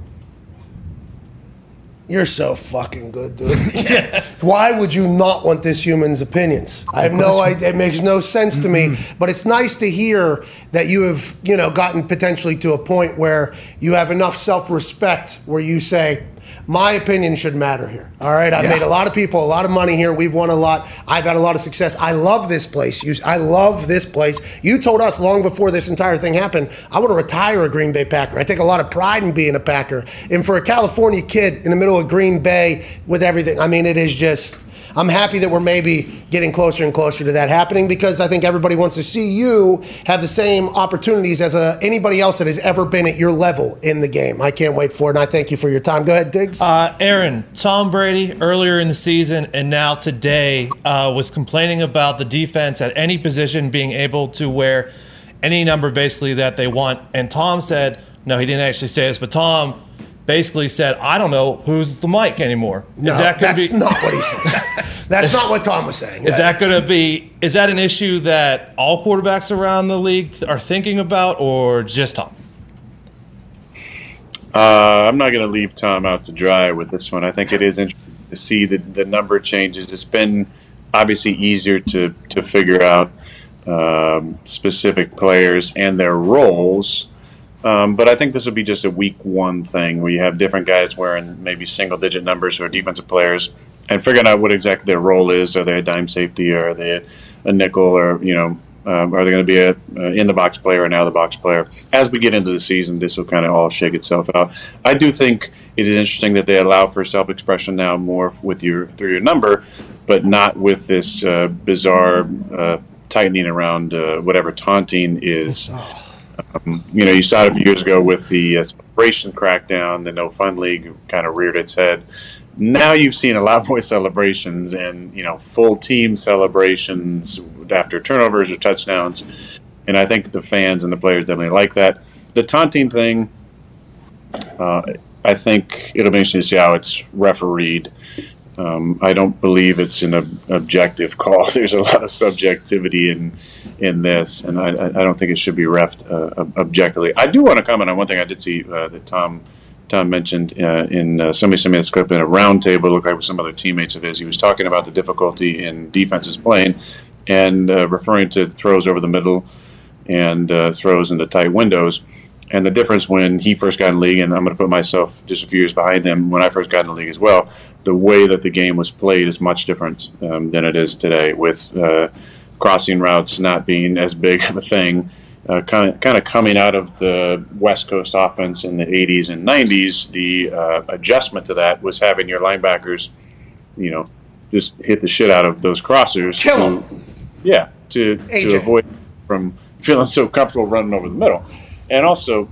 S1: You're so fucking good, dude. Why would you not want this human's opinions? I have no idea. It makes no sense to me. But it's nice to hear that you have, you know, gotten potentially to a point where you have enough self-respect where you say, my opinion should matter here. All right, I've yeah. made a lot of people a lot of money here. We've won a lot. I've had a lot of success. I love this place. You, I love this place. You told us long before this entire thing happened, I want to retire a Green Bay Packer. I take a lot of pride in being a Packer. And for a California kid in the middle of Green Bay with everything, I mean, it is just, I'm happy that we're maybe getting closer and closer to that happening, because I think everybody wants to see you have the same opportunities as a, anybody else that has ever been at your level in the game. I can't wait for it, and I thank you for your time. Go ahead, Diggs.
S4: Uh, Aaron, Tom Brady earlier in the season and now today uh, was complaining about the defense at any position being able to wear any number basically that they want. And Tom said, no, he didn't actually say this, but Tom basically said, I don't know who's the mic anymore.
S1: No,
S4: is that
S1: that's
S4: be-
S1: not what he said. That's not what Tom was saying.
S4: Is that going to be, is that an issue that all quarterbacks around the league are thinking about, or just Tom?
S5: Uh, I'm not going to leave Tom out to dry with this one. I think it is interesting to see the, the number changes. It's been obviously easier to, to figure out um, specific players and their roles. Um, but I think this will be just a week one thing where you have different guys wearing maybe single-digit numbers who are defensive players and figuring out what exactly their role is. Are they a dime safety, or are they a, a nickel, or, you know, um, are they going to be a, a in-the-box player or an out-of-the-box player? As we get into the season, this will kind of all shake itself out. I do think it is interesting that they allow for self-expression now more with your through your number, but not with this uh, bizarre uh, tightening around uh, whatever taunting is. Um, you know, you saw it a few years ago with the uh, celebration crackdown. The No Fun League kind of reared its head. Now you've seen a lot more celebrations and, you know, full team celebrations after turnovers or touchdowns. And I think the fans and the players definitely like that. The taunting thing, uh, I, I think it'll be interesting to see how it's refereed. Um, I don't believe it's an ob- objective call. There's a lot of subjectivity in in this, and I, I don't think it should be refed uh, objectively. I do want to comment on one thing I did see uh, that Tom Tom mentioned uh, in uh, somebody sent me this clip in a roundtable. It looked like with some other teammates of his. He was talking about the difficulty in defenses playing and uh, referring to throws over the middle and uh, throws into tight windows. And the difference when he first got in the league, and I'm going to put myself just a few years behind him when I first got in the league as well, the way that the game was played is much different um, than it is today, with uh, crossing routes not being as big of a thing. Uh, kind of kind of coming out of the West Coast offense in the eighties and nineties, the uh, adjustment to that was having your linebackers, you know, just hit the shit out of those crossers.
S1: Kill
S5: to,
S1: them.
S5: Yeah, to, to avoid from feeling so comfortable running over the middle. And also,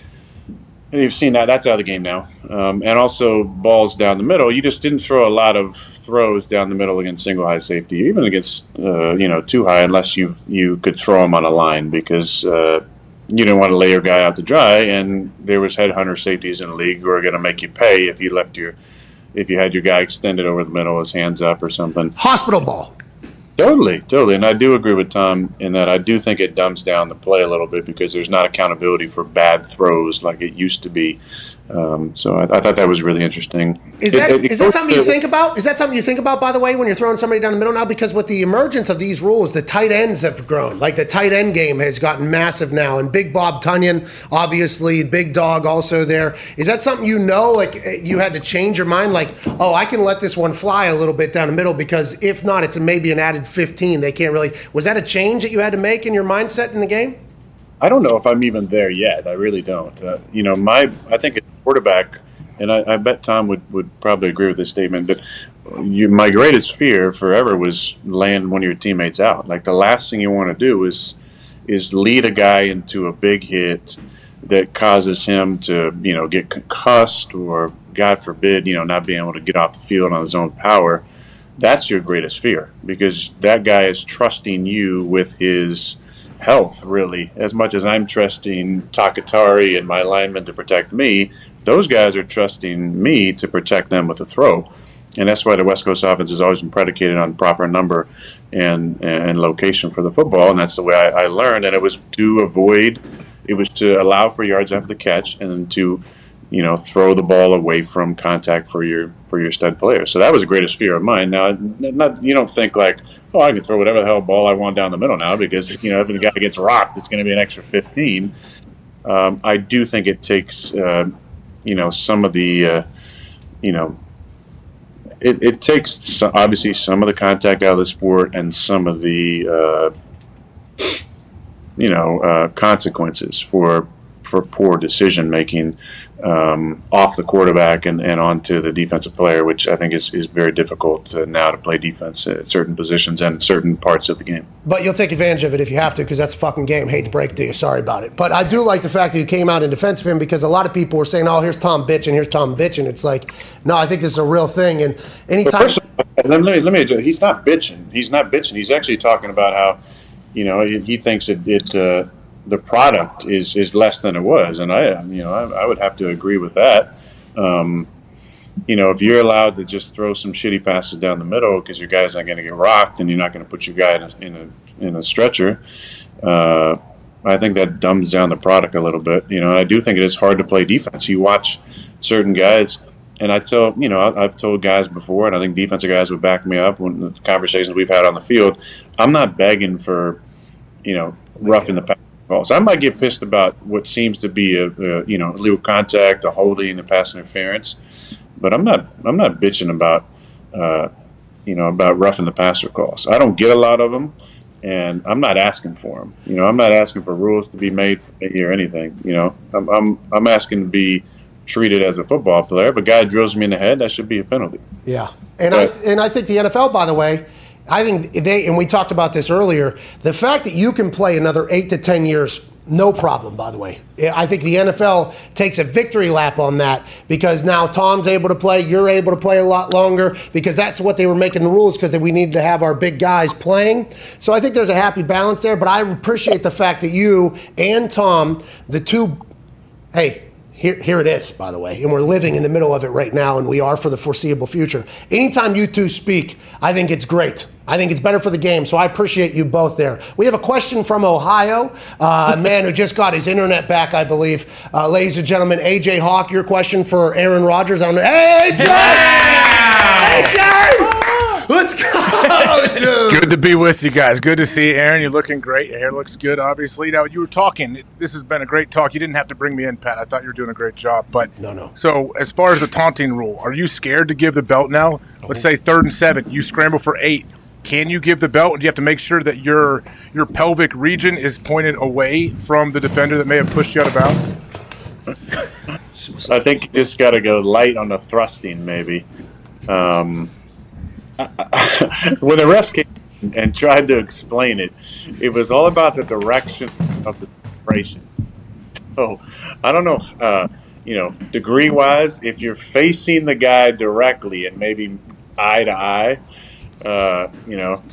S5: you've seen that. That's out of the game now. Um, and also, balls down the middle. You just didn't throw a lot of throws down the middle against single high safety, even against uh, you know too high, unless you you could throw them on a line because uh, you didn't want to lay your guy out to dry. And there was headhunter safeties in the league who are going to make you pay if you left your if you had your guy extended over the middle, his hands up or something.
S1: Hospital ball.
S5: Totally, totally. And I do agree with Tom in that I do think it dumbs down the play a little bit because there's not accountability for bad throws like it used to be. Um, so I, I thought that was really interesting.
S1: Is that it, it, is that something you think about? Is that something you think about, by the way, when you're throwing somebody down the middle now? Because with the emergence of these rules, the tight ends have grown. Like the tight end game has gotten massive now. And Big Bob Tunyon, obviously, Big Dog also there. Is that something you know, like you had to change your mind? Like, oh, I can let this one fly a little bit down the middle because if not, it's maybe an added fifteen. They can't really. Was that a change that you had to make in your mindset in the game?
S5: I don't know if I'm even there yet. I really don't. Uh, you know, my I think a quarterback, and I, I bet Tom would, would probably agree with this statement, but you, my greatest fear forever was laying one of your teammates out. Like the last thing you want to do is is lead a guy into a big hit that causes him to, you know, get concussed or, God forbid, you know, not being able to get off the field on his own power. That's your greatest fear because that guy is trusting you with his health, really, as much as I'm trusting Takatari and my linemen to protect me. Those guys are trusting me to protect them with a throw, and that's why the West Coast offense has always been predicated on proper number and and location for the football, and that's the way I, I learned. And it was to avoid, it was to allow for yards after the catch, and to, you know, throw the ball away from contact for your for your stud player. So that was the greatest fear of mine. Now, not you don't think like, oh, I can throw whatever the hell ball I want down the middle now because, you know, if the guy gets rocked, it's going to be an extra fifteen. Um, I do think it takes, uh, you know, some of the, uh, you know, it, it takes some, obviously some of the contact out of the sport and some of the, uh, you know, uh, consequences for for poor decision making um, off the quarterback and, and onto the defensive player, which I think is, is very difficult uh, now to play defense at certain positions and certain parts of the game.
S1: But you'll take advantage of it if you have to because that's a fucking game. Hate to break it to you. Sorry about it. But I do like the fact that you came out in defense of him because a lot of people were saying, oh, here's Tom bitching, here's Tom bitching. It's like, no, I think this is a real thing. And anytime...
S5: First, let me, let me, he's not bitching. He's not bitching. He's actually talking about how, you know, he, he thinks it... it uh, the product is, is less than it was, and I you know I, I would have to agree with that. Um, you know, if you're allowed to just throw some shitty passes down the middle because your guy's not going to get rocked and you're not going to put your guy in a in a, in a stretcher, uh, I think that dumbs down the product a little bit. You know, I do think it is hard to play defense. You watch certain guys, and I tell you know I've told guys before, and I think defensive guys would back me up when the conversations we've had on the field. I'm not begging for, you know, roughing the pass. So I might get pissed about what seems to be a, a you know illegal contact, a holding, a pass interference, but I'm not I'm not bitching about uh, you know about roughing the passer calls. I don't get a lot of them, and I'm not asking for them. You know, I'm not asking for rules to be made for me or anything. You know, I'm I'm I'm asking to be treated as a football player. If a guy drills me in the head, that should be a penalty.
S1: Yeah, and but, I and I think the N F L, by the way. I think they, and we talked about this earlier, the fact that you can play another eight to ten years, no problem, by the way. I think the N F L takes a victory lap on that because now Tom's able to play, you're able to play a lot longer because that's what they were making the rules because we needed to have our big guys playing. So I think there's a happy balance there, but I appreciate the fact that you and Tom, the two, hey, Here, here it is, by the way, and we're living in the middle of it right now, and we are for the foreseeable future. Anytime you two speak, I think it's great. I think it's better for the game, so I appreciate you both there. We have a question from Ohio, uh, a man who just got his internet back, I believe. Uh, ladies and gentlemen, A J Hawk, your question for Aaron Rodgers. I don't know. Hey, A J! Yeah! A J! Let's go, dude.
S6: Good to be with you guys. Good to see you, Aaron. You're looking great. Your hair looks good, obviously. Now, you were talking. This has been a great talk. You didn't have to bring me in, Pat. I thought you were doing a great job. But
S1: no, no.
S6: So, as far as the taunting rule, are you scared to give the belt now? Let's say third and seven. You scramble for eight. Can you give the belt? Or do you have to make sure that your your pelvic region is pointed away from the defender that may have pushed you out of bounds?
S5: I think you just got to go light on the thrusting, maybe. Um, when the refs came and tried to explain it, it was all about the direction of the separation. So I don't know, uh, you know, degree-wise, if you're facing the guy directly and maybe eye to eye, uh, you know,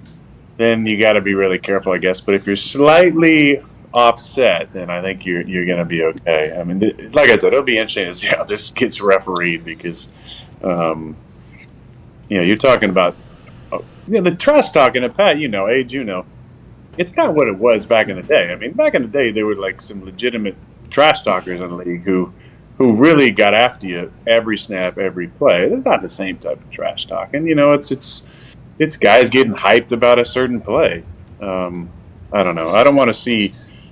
S5: then you got to be really careful, I guess. But if you're slightly offset, then I think you're you're going to be okay. I mean, th- like I said, it'll be interesting to see how this gets refereed because. Um, You know, you're talking about, oh, you know, the trash talking, and Pat, you know, Age, you know, it's not what it was back in the day. I mean, back in the day, there were like some legitimate trash talkers in the league who, who really got after you every snap, every play. It's not the same type of trash talking. You know, it's it's it's guys getting hyped about a certain play. Um, I don't know. I don't want to see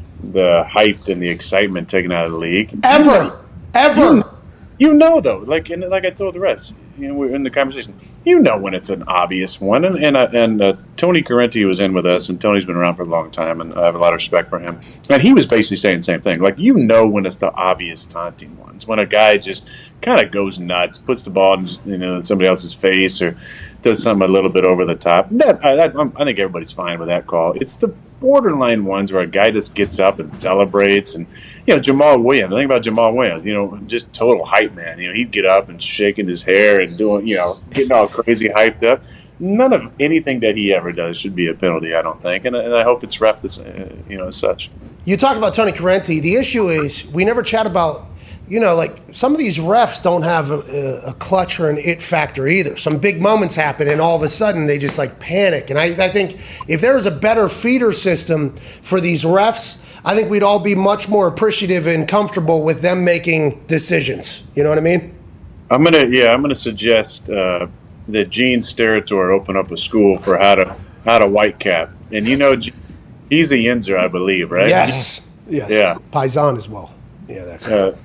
S5: the hype and the excitement taken out of the league.
S1: Ever, ever.
S5: You, you know, though, like and like I told the rest. You know, we're in the conversation. You know when it's an obvious one, and and, uh, and uh, Tony Correnti was in with us, and Tony's been around for a long time, and I have a lot of respect for him. And he was basically saying the same thing. Like, you know when it's the obvious taunting ones, when a guy just kind of goes nuts, puts the ball in, you know, in somebody else's face, or does something a little bit over the top. That I, that, I think everybody's fine with that call. It's the borderline ones where a guy just gets up and celebrates, and you know, Jamal Williams. Think about Jamal Williams. You know, just total hype man. You know, he'd get up and shaking his hair and doing, you know, getting all crazy hyped up. None of anything that he ever does should be a penalty, I don't think, and, and I hope it's ref this, uh, you know, as such.
S1: You talked about Tony Correnti. The issue is we never chat about, you know, like some of these refs don't have a, a clutch or an it factor either. Some big moments happen, and all of a sudden they just like panic. And I, I think if there was a better feeder system for these refs, I think we'd all be much more appreciative and comfortable with them making decisions. You know what I mean?
S5: I'm gonna, yeah, I'm gonna suggest uh, that Gene Steratore open up a school for how to how to white cap. And you know, he's a Yinzer, I believe, right?
S1: Yes, yes.
S5: Yeah,
S1: Paisan as well. Yeah, that's.
S5: Uh,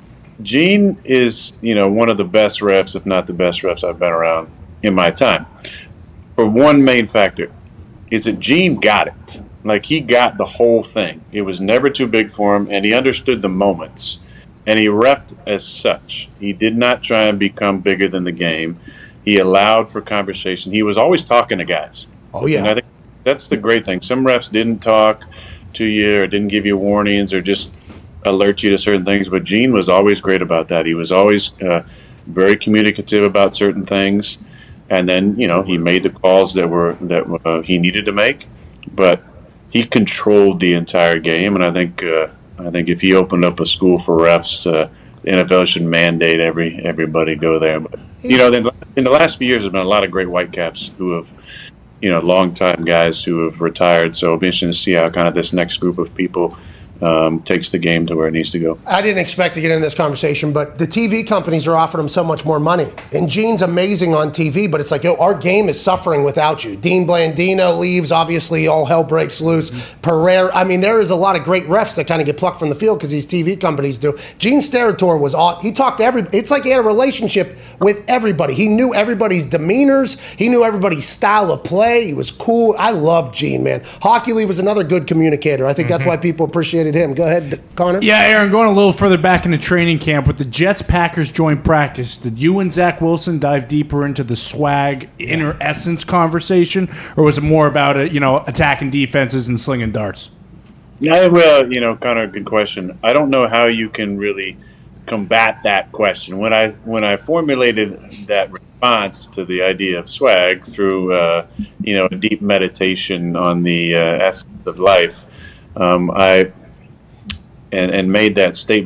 S5: Gene is, you know, one of the best refs, if not the best refs I've been around in my time. For one main factor, is that Gene got it. Like, he got the whole thing. It was never too big for him, and he understood the moments. And he repped as such. He did not try and become bigger than the game. He allowed for conversation. He was always talking to guys.
S1: Oh, yeah.
S5: And I think that's the great thing. Some refs didn't talk to you or didn't give you warnings or just alert you to certain things, but Gene was always great about that. He was always uh, very communicative about certain things, and then, you know, he made the calls that were that uh, he needed to make, but he controlled the entire game. And I think uh, I think if he opened up a school for refs, uh, the N F L should mandate every everybody go there. But you know, then in the last few years, there's been a lot of great Whitecaps who have, you know, long-time guys who have retired. So it'll be interesting to see how kind of this next group of people Um, takes the game to where it needs to go.
S1: I didn't expect to get into this conversation, but the T V companies are offering them so much more money. And Gene's amazing on T V, but it's like, yo, our game is suffering without you. Dean Blandino leaves, obviously all hell breaks loose. Mm-hmm. Pereira, I mean, there is a lot of great refs that kind of get plucked from the field because these T V companies do. Gene Steratore was all, he talked to everybody. It's like he had a relationship with everybody. He knew everybody's demeanors. He knew everybody's style of play. He was cool. I love Gene, man. Hockey Lee was another good communicator. I think mm-hmm. that's why people appreciated him. Go ahead, Connor.
S3: Yeah, Aaron, going a little further back into training camp with the Jets-Packers joint practice, did you and Zach Wilson dive deeper into the swag inner essence conversation, or was it more about it, you know, attacking defenses and slinging darts?
S5: Yeah, well, you know, Connor, good question. I don't know how you can really combat that question. When I when I formulated that response to the idea of swag through, uh, you know, a deep meditation on the uh, essence of life, um, I. And, and made that statement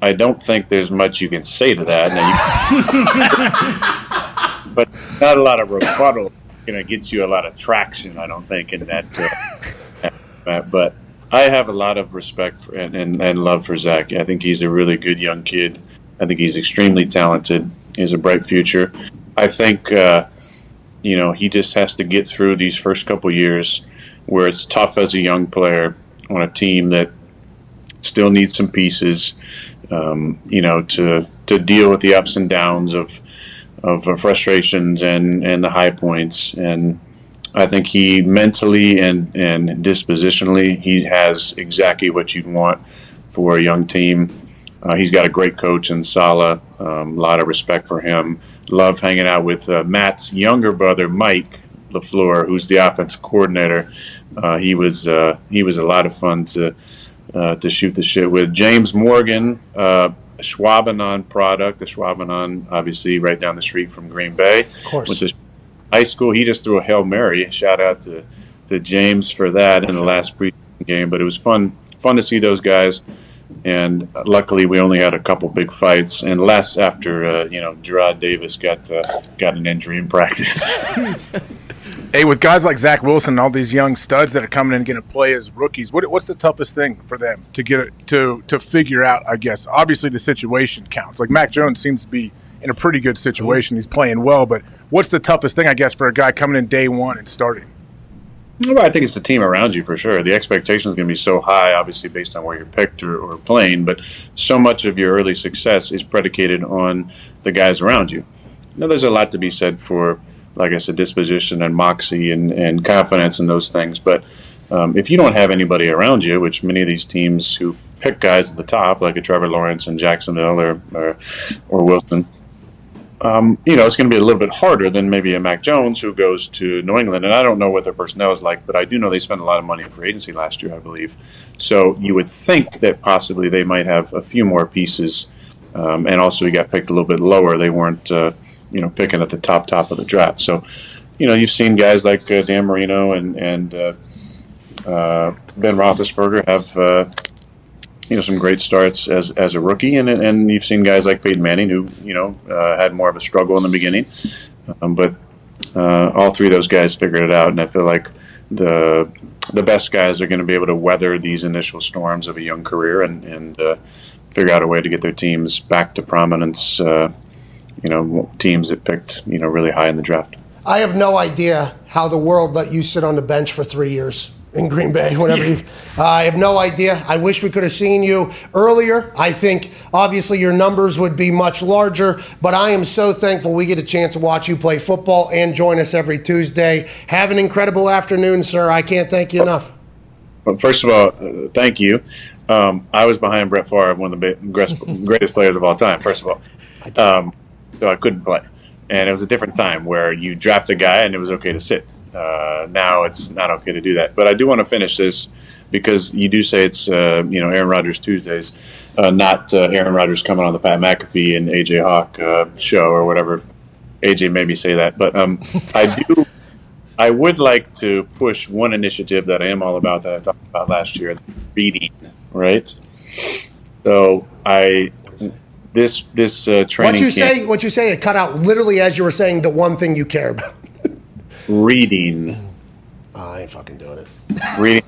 S5: I don't think there's much you can say to that. You, but not a lot of rebuttal. You know, gets you a lot of traction. I don't think in that. Uh, but I have a lot of respect for, and, and, and love for Zach. I think he's a really good young kid. I think he's extremely talented. He has a bright future. I think uh, you know he just has to get through these first couple years where it's tough as a young player on a team that still needs some pieces. Um, you know, to to deal with the ups and downs of of uh, frustrations and, and the high points. And I think he mentally and, and dispositionally, he has exactly what you'd want for a young team. Uh, he's got a great coach in Saleh. Um, a lot of respect for him. Love hanging out with uh, Matt's younger brother, Mike LaFleur, who's the offensive coordinator. Uh, he was uh, he was a lot of fun to Uh, to shoot the shit with. James Morgan, uh, Schwabenon product. The Schwabenon, obviously, right down the street from Green Bay.
S1: Of course.
S5: Went to high school. He just threw a Hail Mary. Shout out to, to James for that in the last preseason game. But it was fun fun to see those guys. And luckily, we only had a couple big fights, and less after uh, you know Gerard Davis got uh, got an injury in practice.
S6: Hey, with guys like Zach Wilson and all these young studs that are coming in and getting to play as rookies, what, what's the toughest thing for them to get it, to to figure out? I guess obviously the situation counts. Like Mac Jones seems to be in a pretty good situation; he's playing well. But what's the toughest thing, I guess, for a guy coming in day one and starting?
S5: Well, I think it's the team around you for sure. The expectation is going to be so high, obviously based on where you're picked or, or playing. But so much of your early success is predicated on the guys around you. Now, there's a lot to be said for, like I said, disposition and moxie and, and confidence and those things. But um, if you don't have anybody around you, which many of these teams who pick guys at the top, like a Trevor Lawrence in Jacksonville or or, or Wilson, um, you know, it's going to be a little bit harder than maybe a Mac Jones who goes to New England. And I don't know what their personnel is like, but I do know they spent a lot of money in free agency last year, I believe. So you would think that possibly they might have a few more pieces. Um, and also he got picked a little bit lower. They weren't uh, – you know, picking at the top, top of the draft. So, you know, you've seen guys like uh, Dan Marino and, and uh, uh, Ben Roethlisberger have, uh, you know, some great starts as, as a rookie. And and you've seen guys like Peyton Manning who, you know, uh, had more of a struggle in the beginning. Um, but uh, all three of those guys figured it out. And I feel like the the best guys are going to be able to weather these initial storms of a young career and, and uh, figure out a way to get their teams back to prominence, uh, you know, teams that picked, you know, really high in the draft.
S1: I have no idea how the world let you sit on the bench for three years in Green Bay, whenever you, uh, I have no idea. I wish we could have seen you earlier. I think, obviously, your numbers would be much larger, but I am so thankful we get a chance to watch you play football and join us every Tuesday. Have an incredible afternoon, sir. I can't thank you enough.
S5: Well, first of all, uh, thank you. Um, I was behind Brett Favre, one of the greatest, greatest players of all time, first of all. Um, so I couldn't play. And it was a different time where you draft a guy and it was okay to sit. Uh, now it's not okay to do that. But I do want to finish this because you do say it's, uh, you know, Aaron Rodgers Tuesdays, uh, not uh, Aaron Rodgers coming on the Pat McAfee and A J Hawk uh, show or whatever. A J made me say that. But um, I do, I would like to push one initiative that I am all about that I talked about last year, reading, right? So I... This this uh, training.
S1: What you
S5: camp,
S1: say? What you say? It cut out literally as you were saying the one thing you care about.
S5: Reading.
S1: Oh, I ain't fucking doing it.
S5: Reading.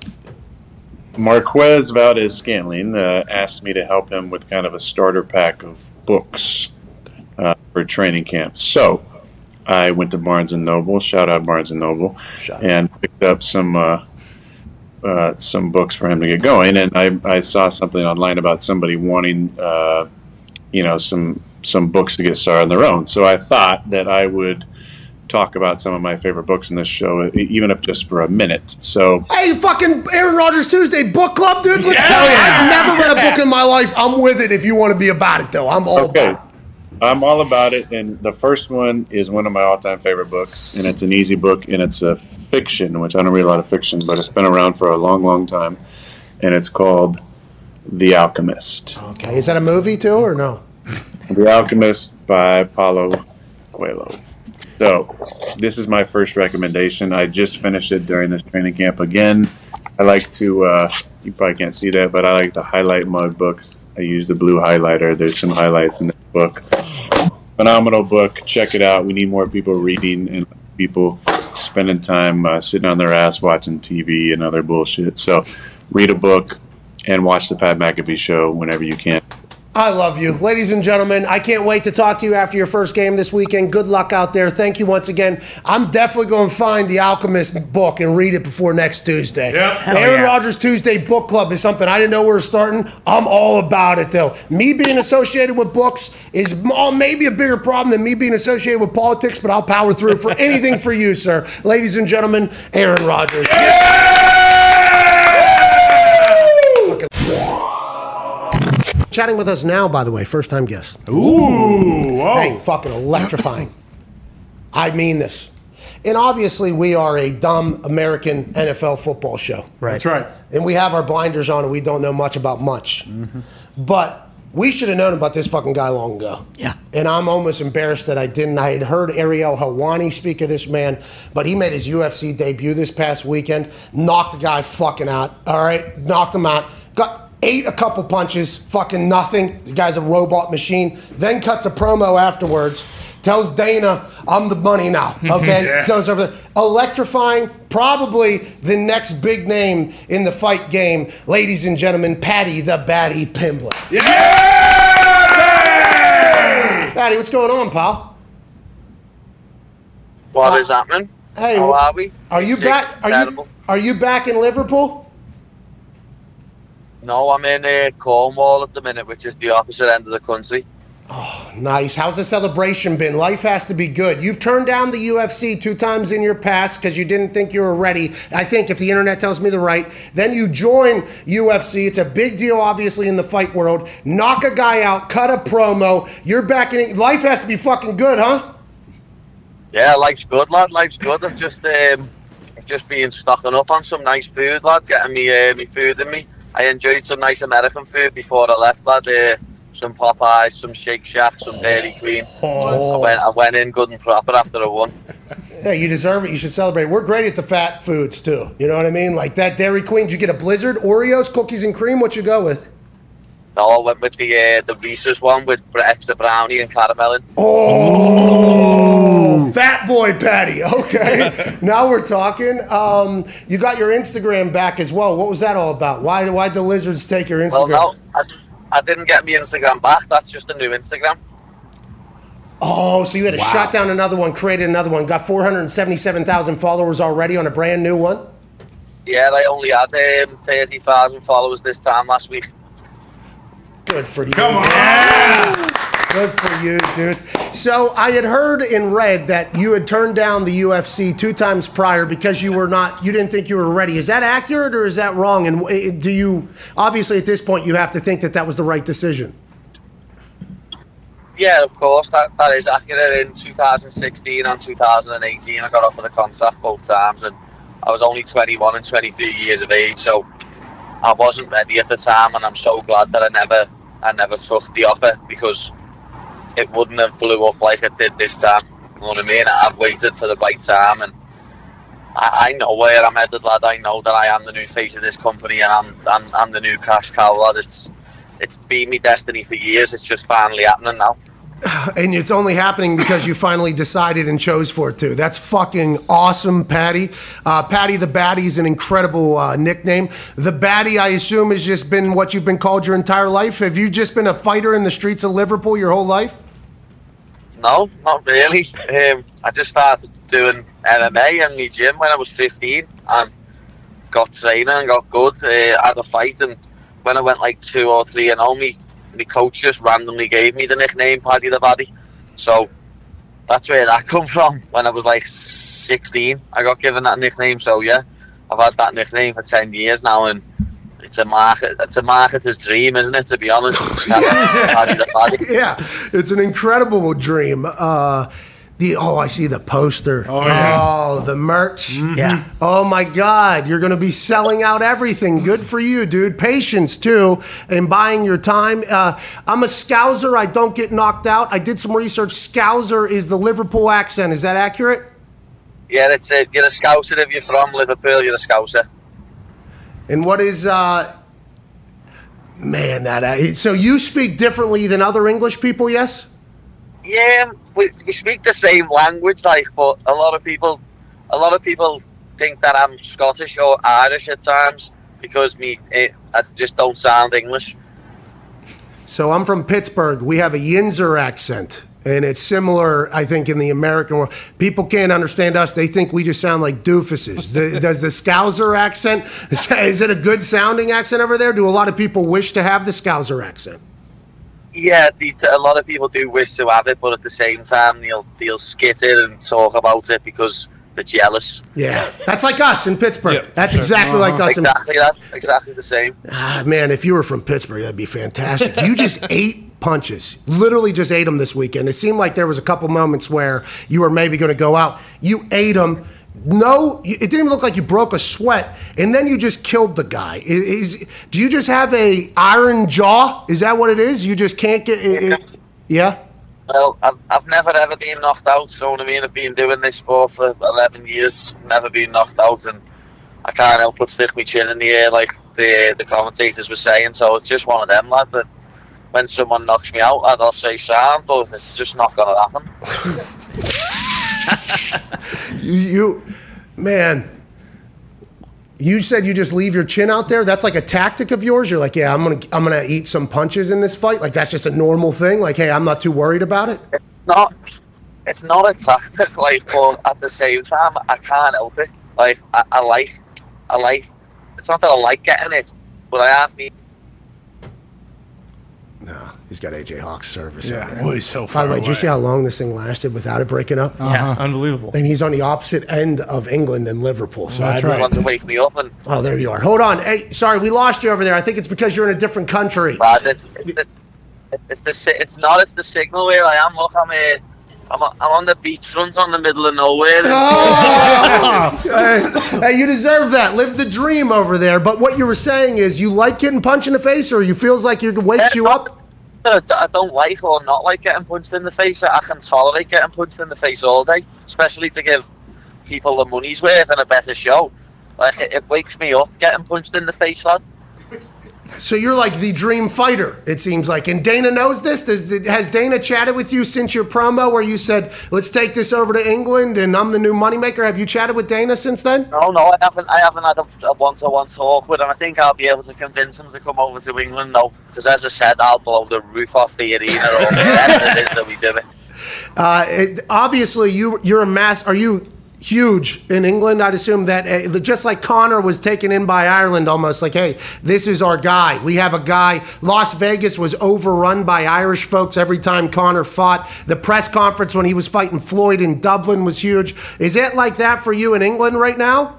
S5: Marquez Valdez-Scantling uh, asked me to help him with kind of a starter pack of books uh, for training camp. So I went to Barnes and Noble. Shout out Barnes and Noble,
S1: Shout
S5: and
S1: out.
S5: picked up some uh, uh, some books for him to get going. And I I saw something online about somebody wanting. Uh, you know, some some books to get started on their own. So I thought that I would talk about some of my favorite books in this show, even if just for a minute. So,
S1: hey, fucking Aaron Rodgers Tuesday book club, dude. Let's
S5: Yeah.
S1: go. I've never read a book in my life. I'm with it if you want to be about it, though. I'm all
S5: okay,
S1: about it.
S5: I'm all about it. And the first one is one of my all-time favorite books, and it's an easy book, and it's a fiction, which I don't read a lot of fiction, but it's been around for a long, long time, and it's called The Alchemist.
S1: Okay, is that a movie too, or no?
S5: The Alchemist by Paulo Coelho. So, this is my first recommendation. I just finished it during this training camp again. I like to, uh, you probably can't see that, but I like to highlight my books. I use the blue highlighter. There's some highlights in the book. Phenomenal book. Check it out. We need more people reading and people spending time uh, sitting on their ass watching T V and other bullshit. So read a book and watch the Pat McAfee show whenever you can.
S1: I love you. Ladies and gentlemen, I can't wait to talk to you after your first game this weekend. Good luck out there. Thank you once again. I'm definitely going to find The Alchemist book and read it before next Tuesday.
S3: Yep.
S1: The Aaron
S2: yeah.
S1: Rodgers Tuesday Book Club is something I didn't know we were starting. I'm all about it, though. Me being associated with books is maybe a bigger problem than me being associated with politics, but I'll power through for anything for you, sir. Ladies and gentlemen, Aaron Rodgers. Chatting with us now, by the way, first time guest.
S3: Ooh, whoa.
S1: Hey, fucking electrifying. I mean this. And obviously, we are a dumb American N F L football show.
S2: Right.
S3: That's right.
S1: And we have our blinders on and we don't know much about much. Mm-hmm. But we should have known about this fucking guy long ago.
S2: Yeah.
S1: And I'm almost embarrassed that I didn't. I had heard Ariel Helwani speak of this man, but he made his U F C debut this past weekend. Knocked the guy fucking out. All right? Knocked him out. Got... Ate a couple punches, fucking nothing. The guy's a robot machine. Then cuts a promo afterwards. Tells Dana, I'm the money now. Okay?
S3: Yeah.
S1: Goes over there. Electrifying, probably the next big name in the fight game. Ladies and gentlemen, Paddy the Baddy Pimblett.
S3: Yeah!
S1: Paddy, what's going on, pal?
S7: What
S1: Uh,
S7: is happening?
S1: Hey,
S7: How
S1: wh-
S7: are we?
S1: Are you
S7: Sick,
S1: back? Are you,
S7: terrible.
S1: are you back in Liverpool?
S7: No, I'm in uh, Cornwall at the minute, which is the opposite end of the country.
S1: Nice. How's the celebration been? Life has to be good. You've turned down the U F C two times in your past because you didn't think you were ready. I think if the internet tells me the right. Then you join U F C. It's a big deal, obviously, in the fight world. Knock a guy out, cut a promo. You're back in. Life has to be fucking good, huh?
S7: Yeah, life's good, lad. Life's good. I've just, um, I've just been stocking up on some nice food, lad. Getting me, uh, me food in me. I enjoyed some nice American food before I left, lad. Uh, some Popeyes, some Shake Shack, some Dairy Queen. I went, I went in good and proper after I won.
S1: Yeah, you deserve it. You should celebrate. We're great at the fat foods, too. You know what I mean? Like that Dairy Queen. Did you get a Blizzard, Oreos, cookies and cream? What you go with?
S7: No, I went with the uh, the Reese's one with extra brownie and caramel in.
S1: Oh, fat boy Patty. Okay, now we're talking. Um, you got your Instagram back as well. What was that all about? Why why'd the Lizards take your Instagram?
S7: Well, no, I, I didn't get my Instagram back. That's just a new Instagram.
S1: Oh, so you had to shut down another one, created another one, got four hundred seventy-seven thousand followers already on a brand new one?
S7: Yeah, I only had um, thirty thousand followers this time last week.
S1: Good for you.
S3: Come on.
S1: Good for you, dude. So I had heard and read that you had turned down the U F C two times prior because you were not, you didn't think you were ready. Is that accurate or is that wrong? And do you, obviously at this point, you have to think that that was the right decision.
S7: Yeah, of course, that, that is accurate. In two thousand sixteen and two thousand eighteen, I got offered a contract both times, and I was only twenty-one and twenty-three years of age, so I wasn't ready at the time, and I'm so glad that I never, I never took the offer because it wouldn't have blew up like it did this time. You know what I mean? I've waited for the right time, and I, I know where I'm headed, lad. I know that I am the new face of this company, and I'm, I'm, I'm the new cash cow, lad. It's, it's been my destiny for years. It's just finally happening now.
S1: And it's only happening because you finally decided and chose for it too. That's fucking awesome, Patty. Uh, Patty the Batty is an incredible uh, nickname. The Batty, I assume, has just been what you've been called your entire life. Have you just been a fighter in the streets of Liverpool your whole life?
S7: No, not really. Um, I just started doing M M A in my gym when I was fifteen and got training and got good. Uh, had a fight, and when I went like two or three and oh, me, my coach just randomly gave me the nickname Paddy the Baddy. So that's where that come from. When I was like sixteen, I got given that nickname. So yeah, I've had that nickname for ten years now, and it's a market. It's a marketer's dream, isn't it? To be honest, Paddy the Baddy.
S1: Yeah, it's an incredible dream. Uh, the oh, I see the poster.
S3: Oh, yeah.
S1: Oh, the merch.
S2: Yeah.
S1: Oh my God, you're going to be selling out everything. Good for you, dude. Patience too, and buying your time. Uh, I'm a Scouser. I don't get knocked out. I did some research. Scouser is the Liverpool accent. Is that accurate?
S7: Yeah, it's a, you're a Scouser if you're from Liverpool. You're a Scouser.
S1: And what is, uh, man, that, uh, so you speak differently than other English people, yes?
S7: Yeah, we, we speak the same language, like, but a lot of people, a lot of people think that I'm Scottish or Irish at times because me, it, I just don't sound English.
S1: So I'm from Pittsburgh. We have a Yinzer accent, and it's similar, I think, in the American world. People can't understand us. They think we just sound like doofuses. The, does the Scouser accent, is it a good sounding accent over there? Do a lot of people wish to have the Scouser accent?
S7: Yeah, the, a lot of people do wish to have it, but at the same time, they'll, they'll skit it and talk about it because they're jealous.
S1: Yeah, that's like us in Pittsburgh.
S4: Yeah,
S1: that's
S4: sure.
S1: exactly uh-huh. like us.
S7: Exactly
S1: in-
S7: that. Exactly the same.
S1: Ah, man, if you were from Pittsburgh, that'd be fantastic. You just ate punches. Literally just ate them this weekend. It seemed like there was a couple moments where you were maybe going to go out. You ate them. No, it didn't even look like you broke a sweat, and then you just killed the guy. Is, is do you just have a iron jaw? Is that what it is? You just can't get it, it, yeah?
S7: Well, I've, I've never ever been knocked out, so what I mean, I've been doing this sport for eleven years, never been knocked out, and I can't help but stick my chin in the air like the the commentators were saying, so it's just one of them, lad, that when someone knocks me out, lad, I'll say sound, but it's just not going to happen.
S1: you, you, man, you said you just leave your chin out there? That's like a tactic of yours? You're like, yeah, I'm going to I'm gonna eat some punches in this fight? Like, that's just a normal thing? Like, hey, I'm not too worried about it?
S7: It's not, it's not a tactic, like, but at the same time, I can't help it. Like, I, I like, I like, it's not that I like getting it, but I have me.
S1: No, he's got A J Hawk's service.
S3: Yeah, well, he's so
S1: By
S3: far
S1: the way, did you
S3: away.
S1: see how long this thing lasted without it breaking up?
S2: Yeah, unbelievable.
S1: And he's on the opposite end of England than Liverpool. So
S3: That's
S1: I'd
S3: right.
S7: Want to wake me up and
S1: Oh, there you are. Hold on. Hey, sorry, we lost you over there. I think it's because you're in a different country.
S7: But it's, it's, it's, it's, the, si- it's not, it's the signal where I am. Look, I'm, uh, I'm, I'm on the beachfront on the middle of nowhere.
S1: Oh! hey, hey, you deserve that. Live the dream over there. But what you were saying is you like getting punched in the face, or you feels like it wakes you up?
S7: I don't like or not like getting punched in the face. I can tolerate getting punched in the face all day, especially to give people the money's worth and a better show. Like, it, it wakes me up getting punched in the face, lad.
S1: So you're like the dream fighter, it seems like. And Dana knows this? Does, has Dana chatted with you since your promo where you said, let's take this over to England and I'm the new moneymaker? Have you chatted with Dana since then?
S7: No, no, I haven't. I haven't had a, a one-to-one talk with him. I think I'll be able to convince him to come over to England, though, because as I said, I'll blow the roof off the arena or whatever it is that we do it.
S1: Uh, it, obviously, you, you're a mass. Are you huge in England? I'd assume that uh, just like Conor was taken in by Ireland, almost like, hey, this is our guy. We have a guy. Las Vegas was overrun by Irish folks every time Conor fought. The press conference when he was fighting Floyd in Dublin was huge. Is it like that for you in England right now?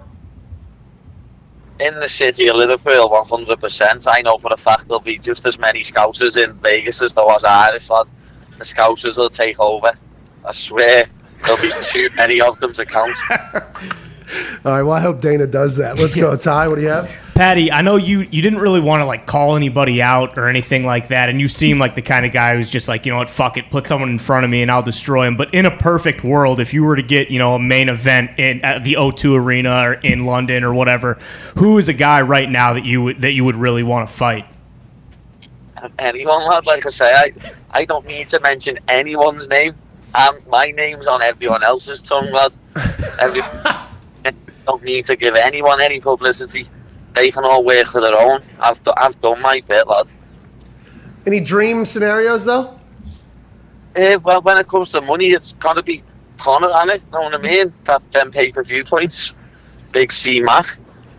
S7: In the city of Liverpool, one hundred percent. I know for a fact there'll be just as many Scousers in Vegas as there was Irish, lad. The Scousers will take over. I swear. There'll be too many of them to count.
S1: All right, well, I hope Dana does that. Let's go. Ty, what do you have?
S2: Patty, I know you, you didn't really want to like call anybody out or anything like that, and you seem like the kind of guy who's just like, you know what, fuck it, put someone in front of me and I'll destroy him. But in a perfect world, if you were to get, you know, a main event in at the O two Arena or in London or whatever, who is a guy right now that you would that you would really want to fight?
S7: Anyone, lad, like I say, I, I don't need to mention anyone's name. Um, my name's on everyone else's tongue, lad. Every, don't need to give anyone any publicity. They can all work for their own. I've, do, I've done my bit, lad.
S1: Any dream scenarios, though?
S7: Uh, well, when it comes to money, it's got to be Conor on it, know what I mean? That them pay-per-view points. Big C-Mac.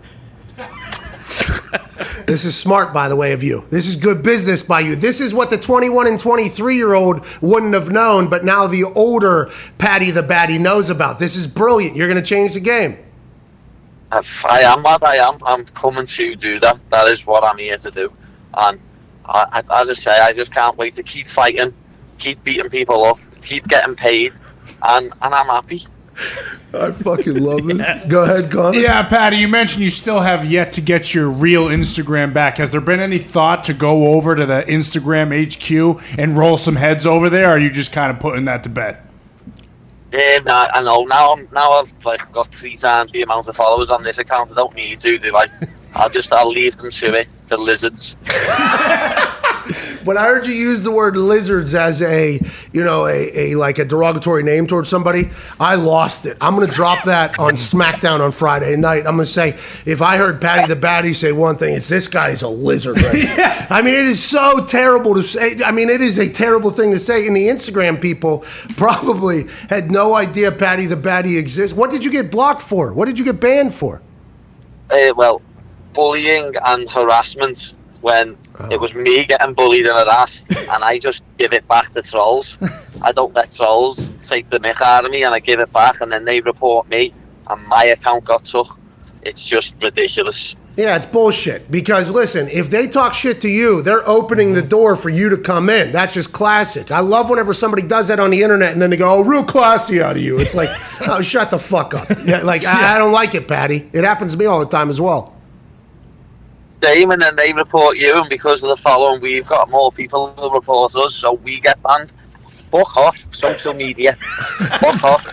S1: This is smart, by the way, of you. This is good business by you. This is what the twenty-one and twenty-three-year-old wouldn't have known, but now the older Paddy the Baddy knows about. This is brilliant. You're going to change the game.
S7: If I am what I am. I'm coming to do that. That is what I'm here to do. And I, I, as I say, I just can't wait to keep fighting, keep beating people up, keep getting paid, and, and I'm happy.
S1: I fucking love this. Go ahead, Conor.
S3: Yeah, Patty, you mentioned you still have yet to get your real Instagram back. Has there been any thought to go over to the Instagram H Q and roll some heads over there, or are you just kind of putting that to bed?
S7: Yeah, nah, I know. Now I'm now I've like got three times the amount of followers on this account. I don't need to, do I? I'll just I'll leave them to it. The lizards.
S1: When I heard you use the word lizards as a, you know, a, a like a derogatory name towards somebody, I lost it. I'm going to drop that on SmackDown on Friday night. I'm going to say, if I heard Patty the Batty say one thing, it's this guy's a lizard. Right? Yeah. I mean, it is so terrible to say. I mean, it is a terrible thing to say. And the Instagram people probably had no idea Patty the Batty exists. What did you get blocked for? What did you get banned for?
S7: Uh, well, bullying and harassment. When oh. it was me getting bullied and harassed, and I just give it back to trolls. I don't let trolls take the mick out of me, and I give it back, and then they report me, and my account got took. It's just ridiculous.
S1: Yeah, it's bullshit. Because listen, if they talk shit to you, they're opening the door for you to come in. That's just classic. I love whenever somebody does that on the internet, and then they go, "Oh, real classy out of you." It's like, oh, shut the fuck up. Yeah, like yeah. I, I don't like it, Patty. It happens to me all the time as well.
S7: And then they report you, and because of the following, we've got more people who report us, so we get banned. Fuck off, social media. Fuck off.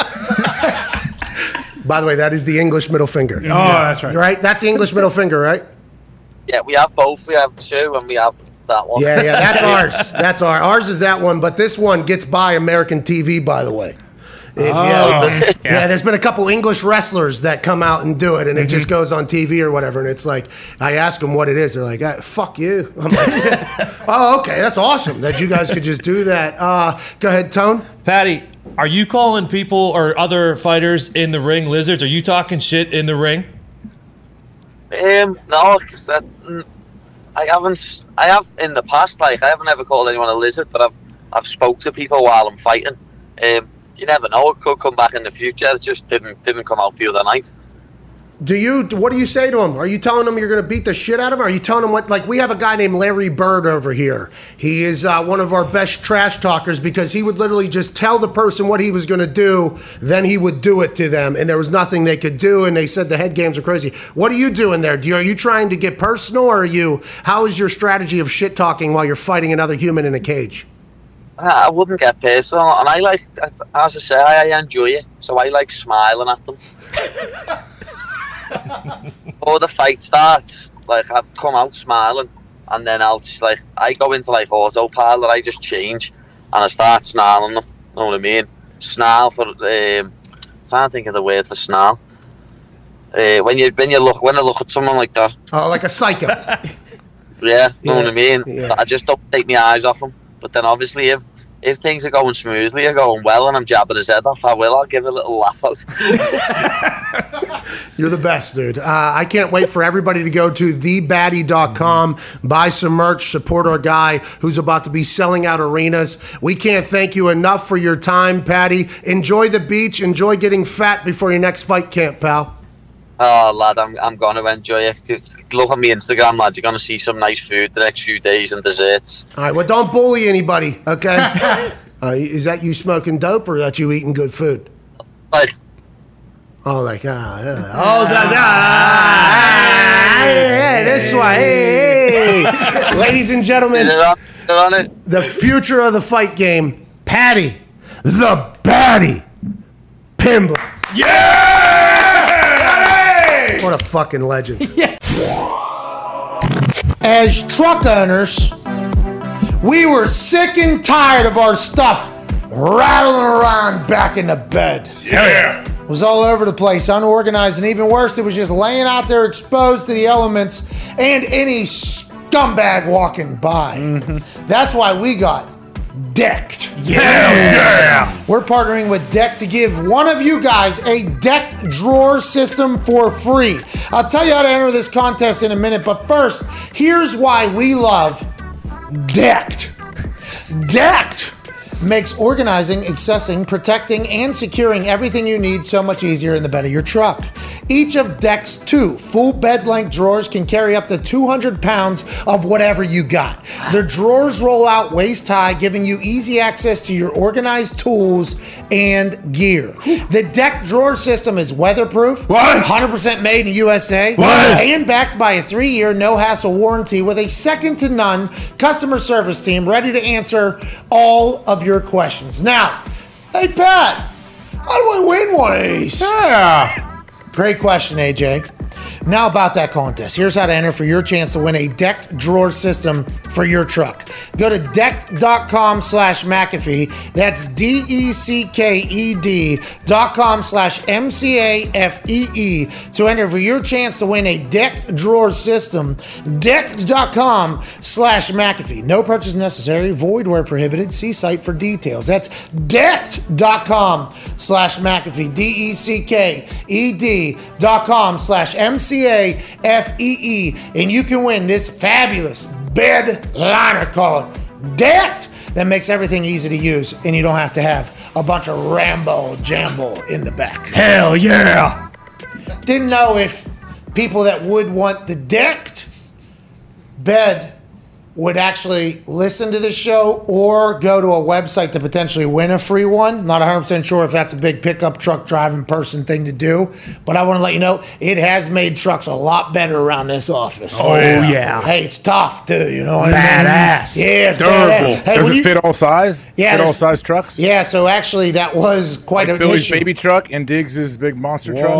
S1: By the way, that is the English middle finger.
S3: Oh, yeah. That's right.
S1: Right? That's the English middle finger, right?
S7: Yeah, we have both. We have two, and we have that one.
S1: Yeah, yeah, that's ours. That's our ours is that one, but this one gets by American T V, by the way. If,
S3: oh,
S1: yeah,
S3: yeah.
S1: yeah, there's been a couple English wrestlers that come out and do it, and it mm-hmm. just goes on T V or whatever, and it's like, I ask them what it is. They're like, ah, fuck you. I'm like, oh, okay, that's awesome that you guys could just do that. Uh, go ahead, Tone.
S4: Patty, are you calling people or other fighters in the ring lizards? Are you talking shit in the ring?
S7: Um, no, that, I haven't. I have in the past, like, I haven't ever called anyone a lizard, but I've I've spoke to people while I'm fighting. Um, You never know; it could come back in the future. It just didn't didn't come out the other night.
S1: Do you? What do you say to him? Are you telling him you're going to beat the shit out of him? Are you telling him what? Like, we have a guy named Larry Bird over here. He is uh, one of our best trash talkers because he would literally just tell the person what he was going to do, then he would do it to them, and there was nothing they could do. And they said the head games are crazy. What are you doing there? Do you, are you trying to get personal, or are you? How is your strategy of shit talking while you're fighting another human in a cage?
S7: I wouldn't get personal, and I like, as I say, I enjoy it, so I like smiling at them. Before the fight starts, like, I've come out smiling, and then I'll just, like, I go into, like, autopilot, I just change, and I start snarling them, you know what I mean? Snarl for, um, I'm trying to think of the word for snarl. Uh, when you when you look when I look at someone like that.
S1: Oh, like a psycho.
S7: Yeah, you know yeah, what I mean? Yeah. I just don't take my eyes off them. But then obviously if if things are going smoothly, are going well, and I'm jabbing his head off, I will. I'll give a little laugh out.
S1: You're the best, dude. Uh, I can't wait for everybody to go to the batty dot com, buy some merch, support our guy who's about to be selling out arenas. We can't thank you enough for your time, Patty. Enjoy the beach. Enjoy getting fat before your next fight camp, pal.
S7: Oh, lad, I'm I'm going to enjoy it. Look at my Instagram, lad. You're going to see some nice food the next few days and desserts.
S1: All right, well, don't bully anybody, okay? uh, is that you smoking dope or that you eating good food?
S7: Like,
S1: oh, like, ah, yeah. oh, that, ah, hey, this one, hey, hey. Ladies and gentlemen,
S7: Is it on? Is it on it?
S1: The future of the fight game, Patty, the Batty, Pimblett.
S3: Yeah!
S1: What a fucking legend. Yeah. As truck owners, we were sick and tired of our stuff rattling around back in the bed.
S6: Yeah.
S1: It was all over the place, unorganized, and even worse, it was just laying out there exposed to the elements and any scumbag walking by. Mm-hmm. That's why we got Decked.
S6: Yeah, yeah.
S1: We're partnering with Decked to give one of you guys a Decked drawer system for free. I'll tell you how to enter this contest in a minute, but first, here's why we love Decked. Decked makes organizing, accessing, protecting, and securing everything you need so much easier in the bed of your truck. Each of Decked's two full bed-length drawers can carry up to two hundred pounds of whatever you got. The drawers roll out waist-high, giving you easy access to your organized tools and gear. The Decked drawer system is weatherproof,
S6: what?
S1: one hundred percent made in the U S A,
S6: what?
S1: And backed by a three-year no-hassle warranty with a second-to-none customer service team ready to answer all of your questions. Now, hey Pat, how do I win one of these?
S6: Yeah.
S1: Great question, A J. Now about that contest. Here's how to enter for your chance to win a decked drawer system for your truck. Go to decked.com slash McAfee. That's D E C K E D dot com slash M C A F E E to enter for your chance to win a decked drawer system. Decked.com slash McAfee. No purchase necessary. Void where prohibited. See site for details. That's decked.com slash McAfee. D E C K E D dot com slash M C A F E E. And you can win this fabulous bed liner called Decked that makes everything easy to use, and you don't have to have a bunch of Rambo Jambo in the back.
S2: Hell yeah!
S1: Didn't know if people that would want the decked bed would actually listen to the show or go to a website to potentially win a free one. Not one hundred percent sure if that's a big pickup truck driving person thing to do, but I want to let you know it has made trucks a lot better around this office.
S2: Oh, yeah. yeah.
S1: Hey, it's tough, too. You know what
S2: Badass.
S1: I mean? Yeah, it's
S6: Durable.
S1: badass. Hey,
S6: Does
S1: when
S6: it
S1: you-
S6: fit all size?
S1: Yeah,
S6: fit all
S1: there's-
S6: size trucks?
S1: Yeah, so actually that was quite
S6: Like
S1: an
S6: Billy's
S1: issue.
S6: baby truck and Diggs' big monster truck?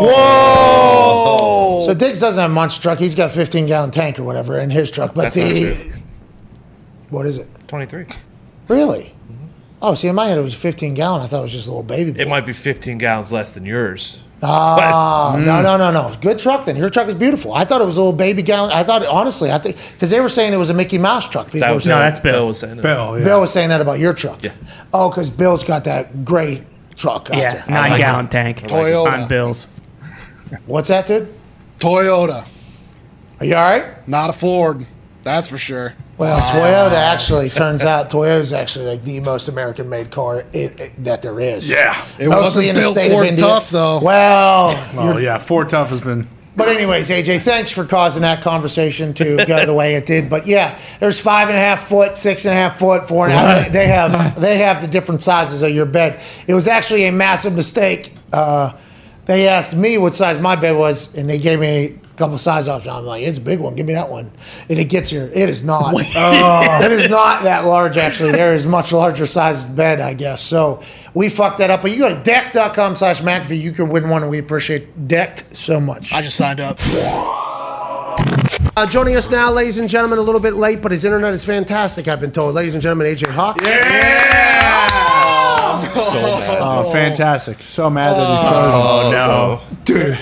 S1: Whoa! So Diggs doesn't have a monster truck. He's got a fifteen-gallon tank or whatever in his truck. But
S4: That's not
S1: the... What is it?
S4: twenty-three.
S1: Really? Mm-hmm. Oh, see, in my head it was a fifteen-gallon. I thought it was just a little baby boy.
S4: It might be fifteen gallons less than yours.
S1: Ah, no, no, no, no. Good truck then. Your truck is beautiful. I thought it was a little baby gallon. I thought, honestly, I think, because they were saying it was a Mickey Mouse truck. People
S4: That
S1: were
S4: was
S1: saying,
S2: No, that's Bill.
S4: Bill was saying.
S3: Bill, yeah.
S1: Bill was saying that about your truck.
S4: Yeah.
S1: Oh, because Bill's got that gray truck out
S2: Yeah,
S1: there.
S2: nine gallon tank.
S8: Toyota.
S2: On Bills.
S1: What's that, dude?
S8: Toyota,
S1: Are you all right?
S8: not a Ford. That's for sure.
S1: Well, Toyota actually turns out Toyota's actually like the most American-made car it, it, that there is.
S6: Yeah.
S8: It
S1: Mostly
S8: wasn't
S1: in the
S8: built
S1: state
S8: Ford
S1: of India.
S8: tough, though.
S1: Well,
S3: Oh,
S1: you're-
S3: yeah. Ford Tough has been.
S1: but anyways, A J, thanks for causing that conversation to go the way it did. But yeah, there's five and a half foot, six and a half foot, four and a half. They have they have the different sizes of your bed. It was actually a massive mistake. Uh, they asked me what size my bed was, and they gave me a couple size options. I'm like, it's a big one. Give me that one. And it gets here. It is not. Oh. It is not that large, actually. There is much larger sized bed, I guess. So we fucked that up. But you go to deck.com slash McAfee. You can win one, and we appreciate Decked so much.
S8: I just signed up.
S1: Uh, joining us now, ladies and gentlemen, a little bit late, but his internet is fantastic, I've been told. Ladies and gentlemen, A J Hawk.
S4: So mad.
S3: Oh, fantastic. So mad that he's frozen.
S2: Oh, no.
S1: Dude,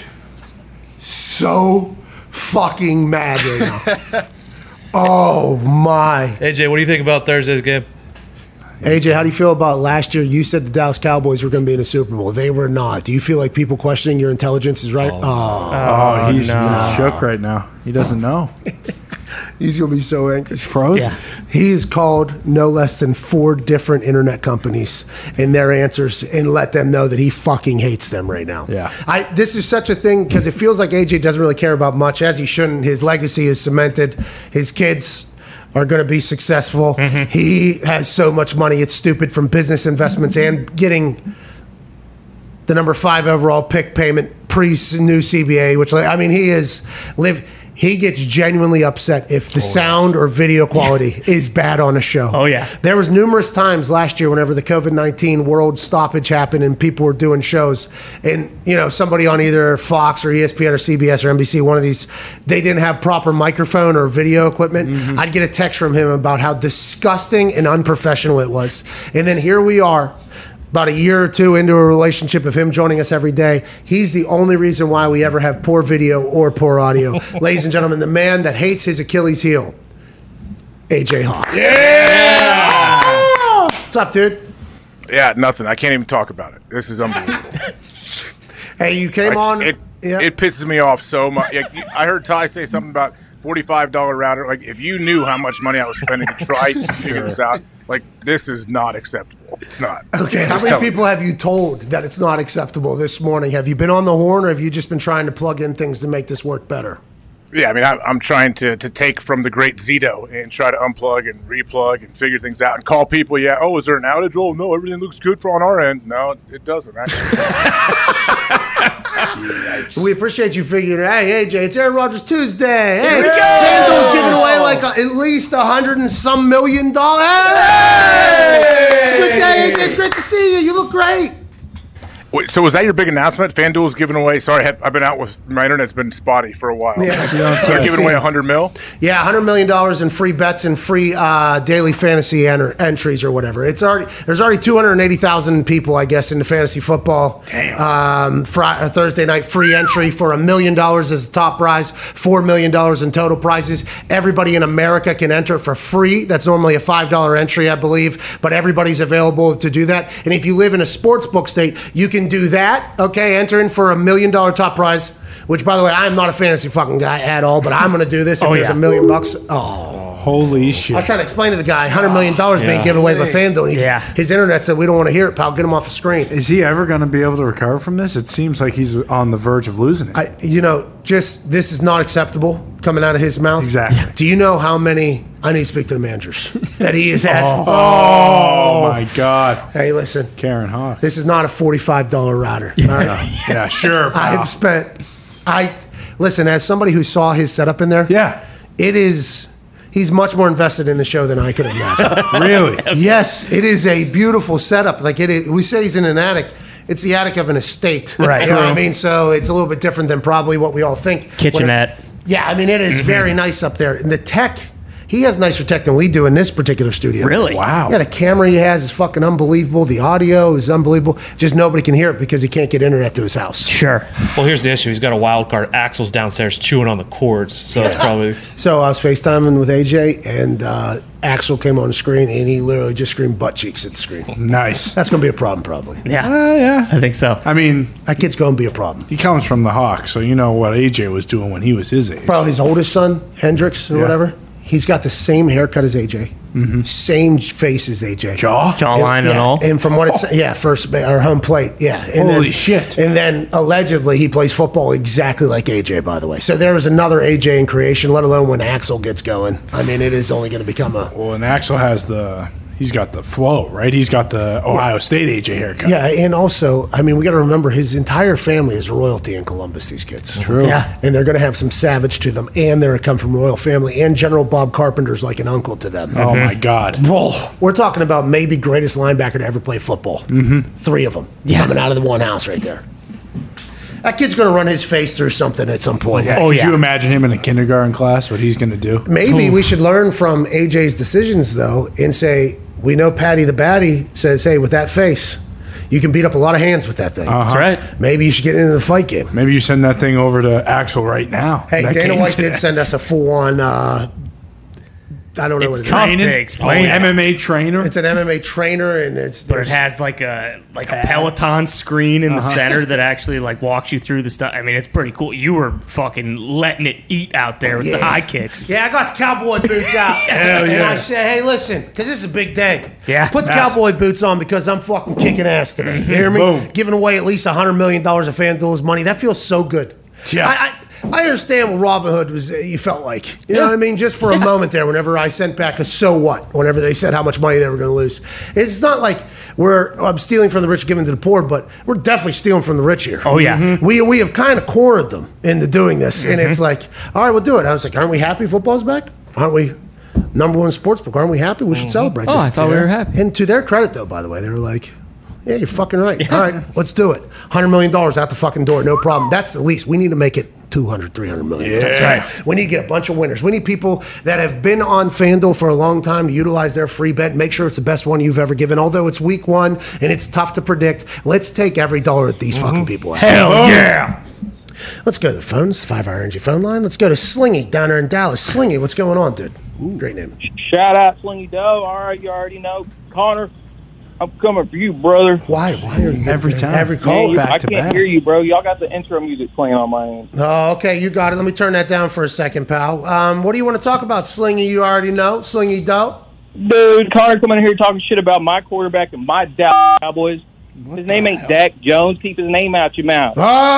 S1: so fucking mad right now. Oh, my.
S4: A J, what do you think about Thursday's game?
S1: A J, how do you feel about last year? You said the Dallas Cowboys were going to be in a Super Bowl. They were not. Do you feel like people questioning your intelligence is right? Oh,
S3: Oh, he's,
S2: no.
S3: he's shook right now. He doesn't know.
S1: he's going to be so angry.
S3: He's frozen.
S2: Yeah.
S1: He has called no less than four different internet companies and their answers and let them know that he fucking hates them right now.
S3: Yeah.
S1: I this is such a thing because it feels like A J doesn't really care about much, as he shouldn't. His legacy is cemented. His kids are going to be successful.
S2: Mm-hmm.
S1: He has so much money. It's stupid from business investments and getting the number five overall pick payment pre new C B A, which I mean, he is live. He gets genuinely upset if the sound or video quality is bad on a show.
S2: Oh, yeah.
S1: There was numerous times last year whenever the COVID nineteen world stoppage happened and people were doing shows and, you know, somebody on either Fox or E S P N or C B S or N B C, one of these, they didn't have proper microphone or video equipment.
S2: Mm-hmm.
S1: I'd get a text from him about how disgusting and unprofessional it was. And then here we are, about a year or two into a relationship of him joining us every day. He's the only reason why we ever have poor video or poor audio. Ladies and gentlemen, the man that hates his Achilles heel, A J Hawk. Yeah! What's up, dude?
S6: Yeah, nothing. I can't even talk about it. This is unbelievable.
S1: Hey, you came
S6: I-
S1: on.
S6: It,
S1: yeah.
S6: it pisses me off so much. Like, I heard Ty say something about forty-five dollar router. Like, if you knew how much money I was spending to try to figure this out, like, this is not acceptable. It's not.
S1: Okay, how
S6: Just
S1: many
S6: tell me.
S1: people have you told that it's not acceptable this morning? Have you been on the horn, or have you just been trying to plug in things to make this work better?
S6: Yeah, I mean, I'm, I'm trying to, to take from the great Zito and try to unplug and replug and figure things out and call people. Yeah, oh, is there an outage? Oh, no, everything looks good for on our end. No, it doesn't.
S1: We appreciate you figuring it out. Hey, A J, it's Aaron Rodgers Tuesday. Hey, FanDuel's giving away like a, at least a hundred and some million dollars. Hey! It's a good day, A J. It's great to see you. You look great.
S6: Wait, so was that your big announcement? FanDuel's giving away. Sorry, I had, I've been out with my internet's been spotty for a while.
S1: Yeah.
S6: So they're giving away a hundred mil.
S1: Yeah, one hundred million dollars in free bets and free uh, daily fantasy enter- entries or whatever. It's already there's already two hundred eighty thousand people, I guess, into fantasy football.
S6: Damn.
S1: Um, Friday, Thursday night free entry for a million dollars as a top prize, four million dollars in total prizes. Everybody in America can enter for free. That's normally a five dollar entry, I believe, but everybody's available to do that. And if you live in a sports book state, you can do that. Okay, enter in for a million dollar top prize, which, by the way, I'm not a fantasy fucking guy at all, but I'm going to do this if
S2: Oh,
S1: there's
S2: yeah.
S1: a million bucks. Oh.
S3: Holy shit.
S1: I was trying to explain to the guy, one hundred million dollars being given away by FanDuel. And he,
S2: Yeah.
S1: His internet said, we don't want to hear it, pal. Get him off the screen.
S3: Is he ever going to be able to recover from this? It seems like he's on the verge of losing it.
S1: I, you know, just this is not acceptable coming out of his mouth.
S3: Exactly.
S1: Do you know how many, I need to speak to the managers, that he has had?
S3: oh, my God.
S1: Hey, listen,
S3: Karen Hawk.
S1: this is not a forty-five dollar rider. All right?
S3: Yeah, sure, pal.
S1: I've spent, I, listen, as somebody who saw his setup in there,
S3: Yeah.
S1: it is, he's much more invested in the show than I could imagine.
S3: Really?
S1: Yes, it is a beautiful setup. Like it is, we say he's in an attic. It's the attic of an estate.
S2: Right.
S1: You know what I
S2: True.
S1: mean? So it's a little bit different than probably what we all think.
S2: Kitchenette.
S1: What it- yeah, I mean, it is very nice up there. And the tech, he has nicer tech than we do in this particular studio.
S2: Really?
S3: Wow.
S1: Yeah, the camera he has is fucking unbelievable. The audio is unbelievable. Just nobody can hear it because he can't get internet to his house.
S2: Sure.
S4: Well, here's the issue. He's got a wild card. Axel's downstairs chewing on the cords, so it's probably.
S1: So I was FaceTiming with A J, and uh, Axel came on the screen, and he literally just screamed butt cheeks at the screen.
S3: Nice.
S1: That's going to be a problem, probably.
S2: Yeah.
S3: Uh, yeah.
S2: I think so.
S3: I mean,
S1: That kid's going to be a problem.
S3: he comes from the Hawks, so you know what A J was doing when he was his age.
S1: Bro, his oldest son, Hendrix, or
S3: Yeah.
S1: whatever, he's got the same haircut as A J, same face as A J.
S3: Jaw?
S2: Jawline and
S1: Yeah,
S2: all.
S1: and from what it's yeah, first ba- or home plate, yeah. And
S3: Holy
S1: then,
S3: shit.
S1: And then allegedly he plays football exactly like A J. By the way, so there was another A J in creation. Let alone when Axel gets going. I mean, it is only going to become a
S3: Well, and Axel has the, he's got the flow, right? He's got the Ohio State A J haircut.
S1: yeah. And also, I mean, we got to remember his entire family is royalty in Columbus. These kids,
S3: True.
S2: Yeah.
S1: and they're going to have some savage to them, and they're come from royal family, and General Bob Carpenter's like an uncle to them.
S3: Oh, my God.
S1: Whoa, we're talking about maybe greatest linebacker to ever play football. Mm-hmm. Three of them coming out of the one house right there. That kid's going to run his face through something at some point.
S3: Yeah,
S2: Oh,
S3: could
S2: yeah.
S3: you imagine him in a kindergarten class, what he's going to do?
S1: Maybe we should learn from A J's decisions, though, and say, we know Patty the Batty says, hey, with that face, you can beat up a lot of hands with that thing.
S3: Uh-huh.
S2: That's right.
S1: Maybe you should get into the fight game.
S3: Maybe you send that thing over to Axel right now.
S1: Hey,
S3: That
S1: Dana
S3: game
S1: White
S3: today.
S1: did send us a full-on, uh, I don't know
S2: It's
S1: what it is.
S2: tough
S3: Training?
S2: to explain.
S3: Oh, M M A trainer?
S1: It's an M M A trainer, and it's
S2: But it
S1: there's-
S2: has like a like a Peloton screen in the center that actually like walks you through the stuff. I mean, it's pretty cool. You were fucking letting it eat out there with the
S1: Yeah.
S2: high kicks.
S1: Yeah, I got the cowboy boots out.
S3: Hell
S1: And
S3: yeah.
S1: I said, hey, listen, because this is a big day.
S2: Yeah.
S1: Put the
S3: Massive.
S1: cowboy boots on because I'm fucking kicking ass today. You hear me?
S3: Boom.
S1: Giving away at least one hundred million dollars of FanDuel's money. That feels so good.
S3: Yeah.
S1: I, I, I understand what Robin Hood was. You felt like, you know what I mean. Just for a moment there, whenever I sent back a so what, whenever they said how much money they were going to lose, it's not like we're I'm stealing from the rich, giving to the poor, but we're definitely stealing from the rich here.
S2: Oh, yeah. Mhm.
S1: we we have kind of cornered them into doing this, and it's like, all right, we'll do it. I was like, aren't we happy football's back? Aren't we number one sports book? Aren't we happy? We should celebrate
S2: Oh,
S1: this.
S2: I thought we were happy.
S1: And to their credit, though, by the way, they were like, yeah, you're fucking right. All right, let's do it. one hundred million dollars out the fucking door, no problem. That's the least. We need to make it two hundred, three hundred million.
S3: Yeah.
S1: That's right. We need to get a bunch of winners. We need people that have been on FanDuel for a long time to utilize their free bet. Make sure it's the best one you've ever given. Although it's week one and it's tough to predict, let's take every dollar that these fucking people have.
S2: Hell yeah.
S1: Let's go to the phones, five hour Energy phone line. Let's go to Slingy down there in Dallas. Slingy, what's going on, dude? Great name.
S9: Shout out Slingy Doe. All right, you already know. Connor, I'm coming for you, brother.
S1: Why? Why are you
S3: Every time.
S1: Every
S9: Man,
S1: call?
S9: you-
S3: back
S9: I
S3: to
S9: can't
S3: back.
S9: hear you, bro. Y'all got the intro music playing on my end.
S1: Oh, okay, you got it. Let me turn that down for a second, pal. Um, what do you want to talk about, Slingy? You already know, Slingy Doe.
S9: Dude, Connor coming in here talking shit about my quarterback and my Dallas Cowboys. His name ain't Dak Jones. Keep his name out your mouth.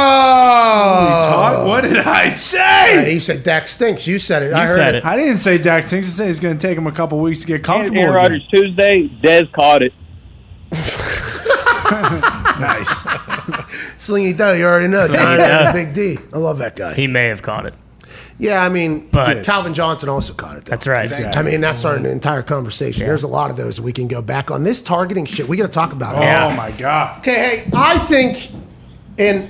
S1: Oh,
S3: Todd, what did I say?
S1: he said Dak stinks. You said it. I
S2: You
S1: heard
S2: said
S1: it.
S2: it.
S3: I didn't say Dak Stinks. I said it's going to take him a couple weeks to get comfortable.
S9: Aaron
S3: again.
S9: Rodgers Tuesday. Dez caught it.
S3: Nice.
S1: Slingy Doe, you already know.
S2: Slingy
S1: Down there,
S2: Doe.
S1: Big D. I love that guy.
S2: He may have caught it.
S1: Yeah, I mean,
S2: But-
S1: Calvin Johnson also caught it. Though.
S2: That's right.
S1: I mean, that's starting an entire conversation. There's a lot of those we can go back on. This targeting shit, we got to talk about it.
S3: Oh, my God.
S1: Okay, hey, I think, and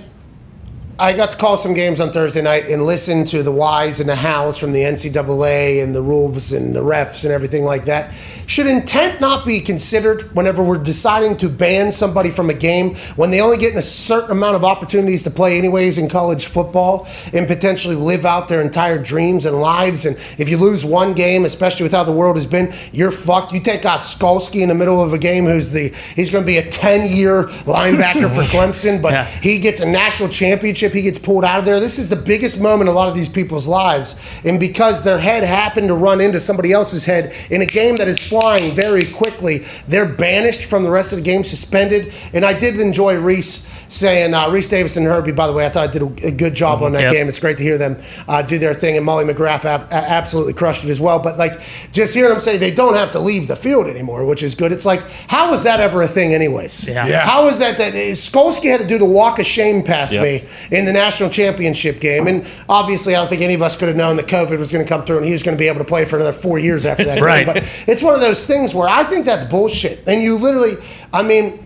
S1: I got to call some games on Thursday night and listen to the whys and the hows from the N C double A and the rules and the refs and everything like that. Should intent not be considered whenever we're deciding to ban somebody from a game when they only get a certain amount of opportunities to play anyways in college football and potentially live out their entire dreams and lives? And if you lose one game, especially with how the world has been, you're fucked. You take out Skolsky in the middle of a game, who's the he's going to be a ten-year linebacker for Clemson, but
S2: Yeah.
S1: he gets a national championship. He gets pulled out of there. This is the biggest moment in a lot of these people's lives. And because their head happened to run into somebody else's head in a game that is flying very quickly, they're banished from the rest of the game, suspended. And I did enjoy Reese saying, uh, Reese Davis and Herbie, by the way, I thought I did a, a good job on that
S2: Yep.
S1: game. It's great to hear them uh, do their thing. And Molly McGrath ab- a- absolutely crushed it as well. But like, just hearing them say they don't have to leave the field anymore, which is good. It's like, how was that ever a thing anyways?
S2: Yeah.
S3: Yeah.
S1: How is that that Skolsky had to do the walk of shame past
S4: Yep.
S1: me in the national championship game? And obviously, I don't think any of us could have known that COVID was going to come through and he was going to be able to play for another four years after that.
S2: Right.
S1: Game. But it's one of those things where I think that's bullshit. And you literally, I mean,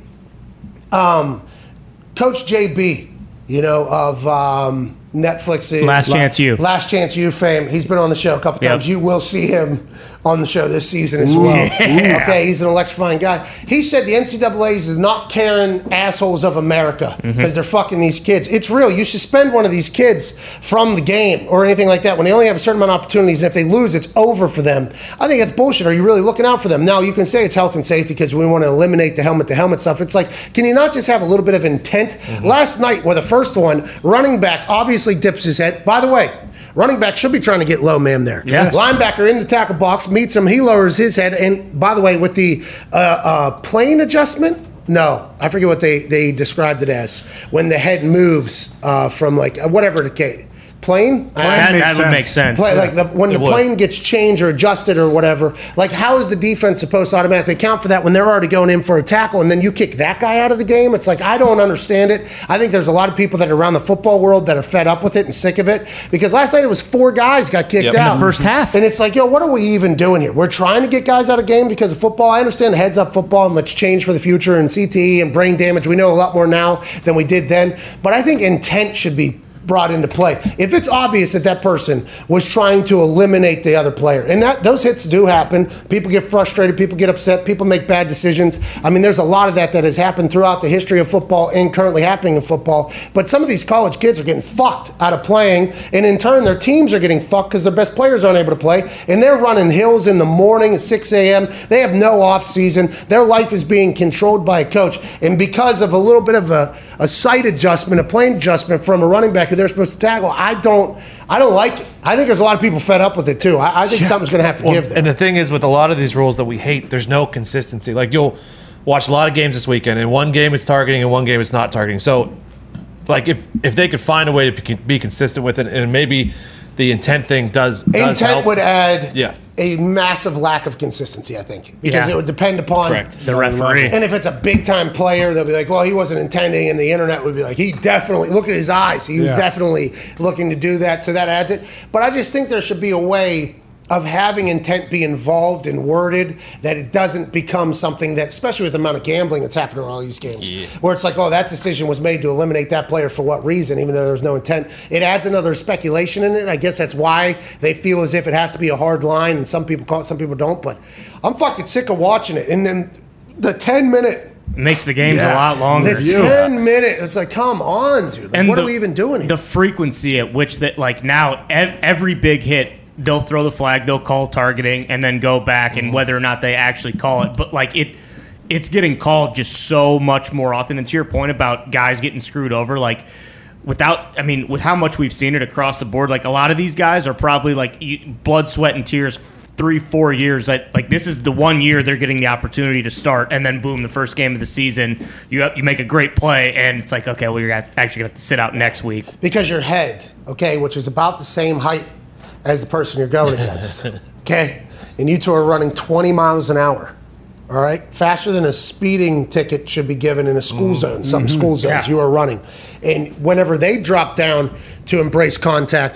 S1: um, Coach J B, you know, of um, Netflix's
S2: Last Chance U.
S1: Last Chance U fame. He's been on the show a couple
S2: Yep.
S1: times. You will see him on the show this season as well.
S2: Yeah.
S1: Okay, he's an electrifying guy. He said the N C double A is not caring assholes of America because
S2: Mm-hmm.
S1: they're fucking these kids. It's real. You suspend one of these kids from the game or anything like that when they only have a certain amount of opportunities, and if they lose, it's over for them. I think that's bullshit. Are you really looking out for them? Now, you can say it's health and safety because we want to eliminate the helmet-to-helmet stuff. It's like, can you not just have a little bit of intent? Last night, where the first one, running back obviously dips his head. By the way, running back should be trying to get low man there.
S2: Yes.
S1: Linebacker in the tackle box, meets him, he lowers his head. And by the way, with the uh, uh, plane adjustment, no, I forget what they, they described it as. When the head moves uh, from like whatever the case. Plane?
S2: That,
S3: makes
S2: that would
S3: sense.
S2: make sense.
S1: Play, like the, when the
S4: would.
S1: plane gets changed or adjusted or whatever, like how is the defense supposed to automatically account for that when they're already going in for a tackle and then you kick that guy out of the game? It's like, I don't understand it. I think there's a lot of people that are around the football world that are fed up with it and sick of it because last night it was four guys got kicked
S4: Yep. In
S1: out.
S2: the first half.
S1: And it's like, yo, what are we even doing here? We're trying to get guys out of game because of football. I understand heads up football and let's change for the future and C T E and brain damage. We know a lot more now than we did then. But I think intent should be brought into play. If it's obvious that that person was trying to eliminate the other player, and that those hits do happen, people get frustrated, people get upset, people make bad decisions. I mean, there's a lot of that that has happened throughout the history of football and currently happening in football. But some of these college kids are getting fucked out of playing, and in turn, their teams are getting fucked because their best players aren't able to play, and they're running hills in the morning at six a.m. They have no off season. Their life is being controlled by a coach, and because of a little bit of a, a sight adjustment, a plane adjustment from a running back who they're supposed to tackle, I don't, I don't like it. I think there's a lot of people fed up with it too. I, I think something's going to have to
S4: Well,
S1: give there.
S4: and the thing is, with a lot of these rules that we hate, there's no consistency. Like, you'll watch a lot of games this weekend, and one game it's targeting, and one game it's not targeting. So, like, if if they could find a way to be consistent with it, and maybe the intent thing does, does
S1: Intent
S4: help.
S1: would add
S4: Yeah.
S1: a massive lack of consistency, I think, because
S2: Yeah.
S1: it would depend upon
S4: Correct.
S2: The referee.
S1: And if it's a big time player, they'll be like, well, he wasn't intending, and the internet would be like, he definitely, look at his eyes. He was
S3: Yeah.
S1: definitely looking to do that, so that adds it. But I just think there should be a way of having intent be involved and worded that it doesn't become something that, especially with the amount of gambling that's happening in all these games, where it's like, oh, that decision was made to eliminate that player for what reason, even though there's no intent. It adds another speculation in it. I guess that's why they feel as if it has to be a hard line, and some people call it, some people don't. But I'm fucking sick of watching it. And then the ten minute
S2: Makes the games
S3: Yeah.
S2: a lot longer.
S1: The ten minute, it's like, come on, dude. Like, what
S2: the-
S1: are we even doing here?
S2: The frequency at which that, like now, ev- every big hit, they'll throw the flag, they'll call targeting, and then go back, and whether or not they actually call it, but like it, it's getting called just so much more often. And to your point about guys getting screwed over, like without, I mean, with how much we've seen it across the board, like a lot of these guys are probably like you- blood, sweat, and tears. Three, four years. That like this is the one year they're getting the opportunity to start, and then boom, the first game of the season, you you make a great play, and it's like, okay, well, you're actually gonna have to sit out next week.
S1: Because your head, okay, which is about the same height as the person you're going against, okay, and you two are running twenty miles an hour, all right, faster than a speeding ticket should be given in a school zone. Some school zones
S2: Yeah.
S1: you are running, and whenever they drop down to embrace contact,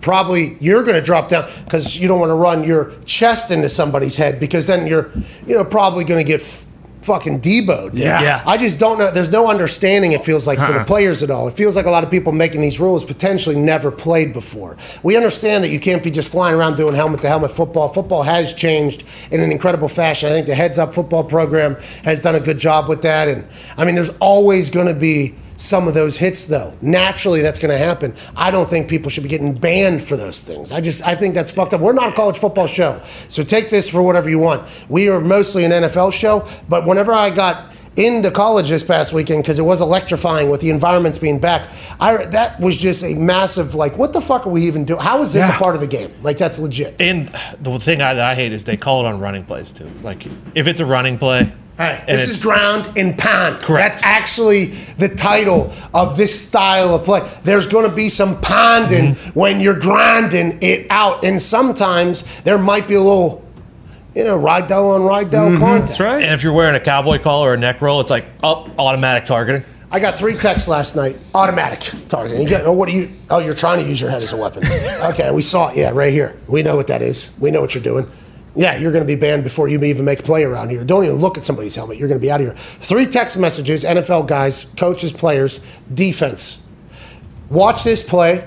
S1: probably you're going to drop down because you don't want to run your chest into somebody's head because then you're, you know, probably going to get f- fucking deboed.
S3: Yeah.
S2: Yeah.
S1: I just don't know. There's no understanding, it feels like, for the
S2: Uh-uh.
S1: players at all. It feels like a lot of people making these rules potentially never played before. We understand that you can't be just flying around doing helmet-to-helmet football. Football has changed in an incredible fashion. I think the Heads Up football program has done a good job with that. And, I mean, there's always going to be some of those hits, though. Naturally, that's going to happen. I don't think people should be getting banned for those things. I just, I think that's fucked up. We're not a college football show, so take this for whatever you want. We are mostly an N F L show, but whenever I got into college this past weekend, because it was electrifying with the environments being back, I, that was just a massive, like, what the fuck are we even doing? How is this
S3: Yeah.
S1: a part of the game? Like, that's legit.
S4: And the thing I, that I hate is they call it on running plays too. Like if it's a running play,
S1: Hey,
S4: and
S1: this
S4: it's-
S1: is ground and pound.
S4: Correct.
S1: That's actually the title of this style of play. There's going to be some pounding
S4: Mm-hmm.
S1: when you're grinding it out. And sometimes there might be a little, you know, Rydell on Rydell
S4: Mm-hmm.
S1: contact.
S2: That's right.
S4: and if you're wearing a cowboy collar or a neck roll, it's like up automatic targeting.
S1: I got three texts last night. Automatic targeting. You get, oh, what do you? Oh, you're trying to use your head as a weapon. Okay, we saw it. Yeah, right here. We know what that is. We know what you're doing. Yeah, you're going to be banned before you even make a play around here. Don't even look at somebody's helmet. You're going to be out of here. Three text messages, N F L guys, coaches, players, defense. Watch this play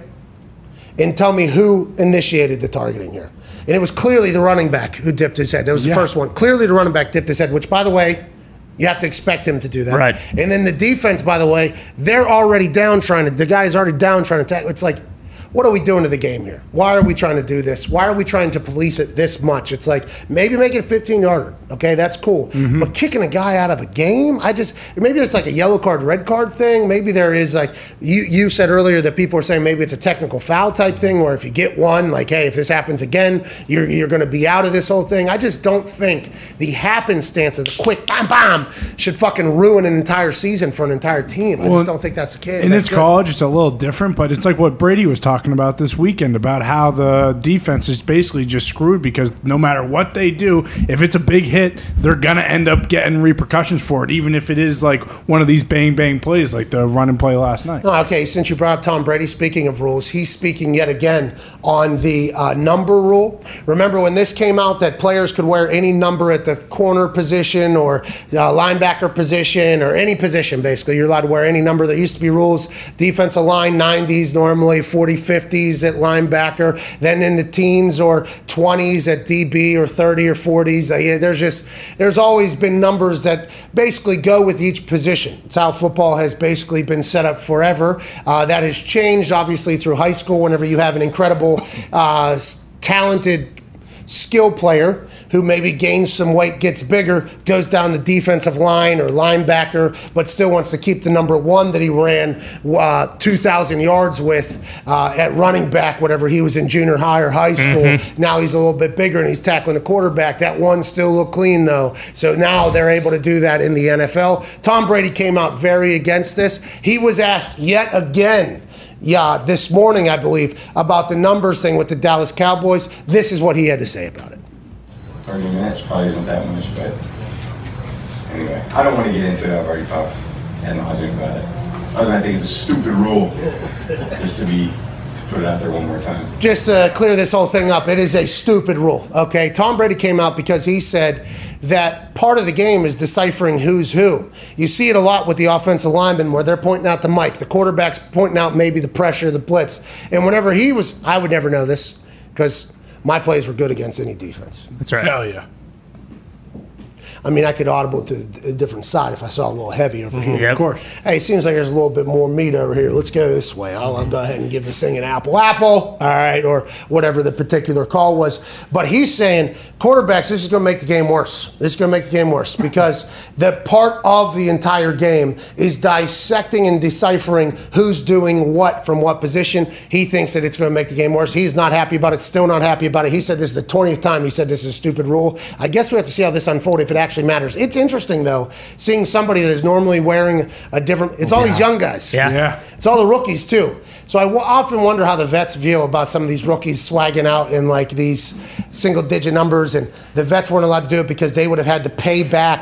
S1: and tell me who initiated the targeting here. And it was clearly the running back who dipped his head. That was the
S3: Yeah.
S1: first one. Clearly the running back dipped his head, which, by the way, you have to expect him to do that.
S2: Right.
S1: And then the defense, by the way, they're already down trying to, the guy's already down trying to tackle. It's like, what are we doing to the game here? Why are we trying to do this? Why are we trying to police it this much? It's like, maybe make it a fifteen-yarder. Okay, that's cool.
S3: Mm-hmm.
S1: But kicking a guy out of a game, I just, maybe it's like a yellow card, red card thing. Maybe there is like, you, you said earlier that people are saying maybe it's a technical foul type thing where if you get one, like, hey, if this happens again, you're, you're going to be out of this whole thing. I just don't think the happenstance of the quick bam, bam should fucking ruin an entire season for an entire team. I
S3: Well,
S1: just don't think that's the case.
S3: In
S1: That's
S3: its
S1: good.
S3: college, it's a little different, but it's like what Brady was talking about this weekend about how the defense is basically just screwed because no matter what they do, if it's a big hit, they're going to end up getting repercussions for it, even if it is like one of these bang bang plays like the run and play last night.
S1: Oh, okay, since you brought up Tom Brady, speaking of rules, he's speaking yet again on the uh, number rule. Remember when this came out that players could wear any number at the corner position or uh, linebacker position or any position, basically. You're allowed to wear any number. There used to be rules, defensive line, nineties normally, forty, fifties at linebacker, then in the teens or twenties at D B or thirty or forties. Uh, yeah, there's just, there's always been numbers that basically go with each position. It's how football has basically been set up forever. Uh, that has changed, obviously, through high school whenever you have an incredible, uh, s- talented skill player who maybe gains some weight, gets bigger, goes down the defensive line or linebacker, but still wants to keep the number one that he ran uh, two thousand yards with uh, at running back, whatever he was in junior high or high school.
S2: Mm-hmm.
S1: Now he's a little bit bigger and he's tackling a quarterback. That one still look clean, though. So now they're able to do that in the N F L. Tom Brady came out very against this. He was asked yet again, yeah, this morning, I believe, about the numbers thing with the Dallas Cowboys. This is what he had to say about it.
S10: thirty minutes probably isn't that much, but anyway, I don't want to get into it. I've already talked ad nauseum about it. I was gonna think it's a stupid rule, just to be to put it out there one more time.
S1: Just to clear this whole thing up, it is a stupid rule, okay? Tom Brady came out because he said that part of the game is deciphering who's who. You see it a lot with the offensive linemen where they're pointing out the mic, the quarterback's pointing out maybe the pressure, the blitz. And whenever he was, I would never know this because my plays were good against any defense.
S2: That's right.
S3: Hell yeah.
S1: I mean, I could audible to a different side if I saw a little heavy over here.
S2: Yep.
S3: Of course.
S1: Hey, it seems like there's a little bit more meat over here. Let's go this way. I'll, I'll go ahead and give this thing an apple, apple, all right, or whatever the particular call was. But he's saying, quarterbacks, this is going to make the game worse. This is going to make the game worse because the part of the entire game is dissecting and deciphering who's doing what from what position. He thinks that it's going to make the game worse. He's not happy about it, still not happy about it. He said this is the twentieth time he said this is a stupid rule. I guess we have to see how this unfolds if it actually matters. It's interesting, though, seeing somebody that is normally wearing a different, it's all these young guys.
S2: Yeah.
S3: Yeah.
S1: It's all the rookies, too. So I w- often wonder how the vets feel about some of these rookies swagging out in like these single digit numbers, and the vets weren't allowed to do it because they would have had to pay back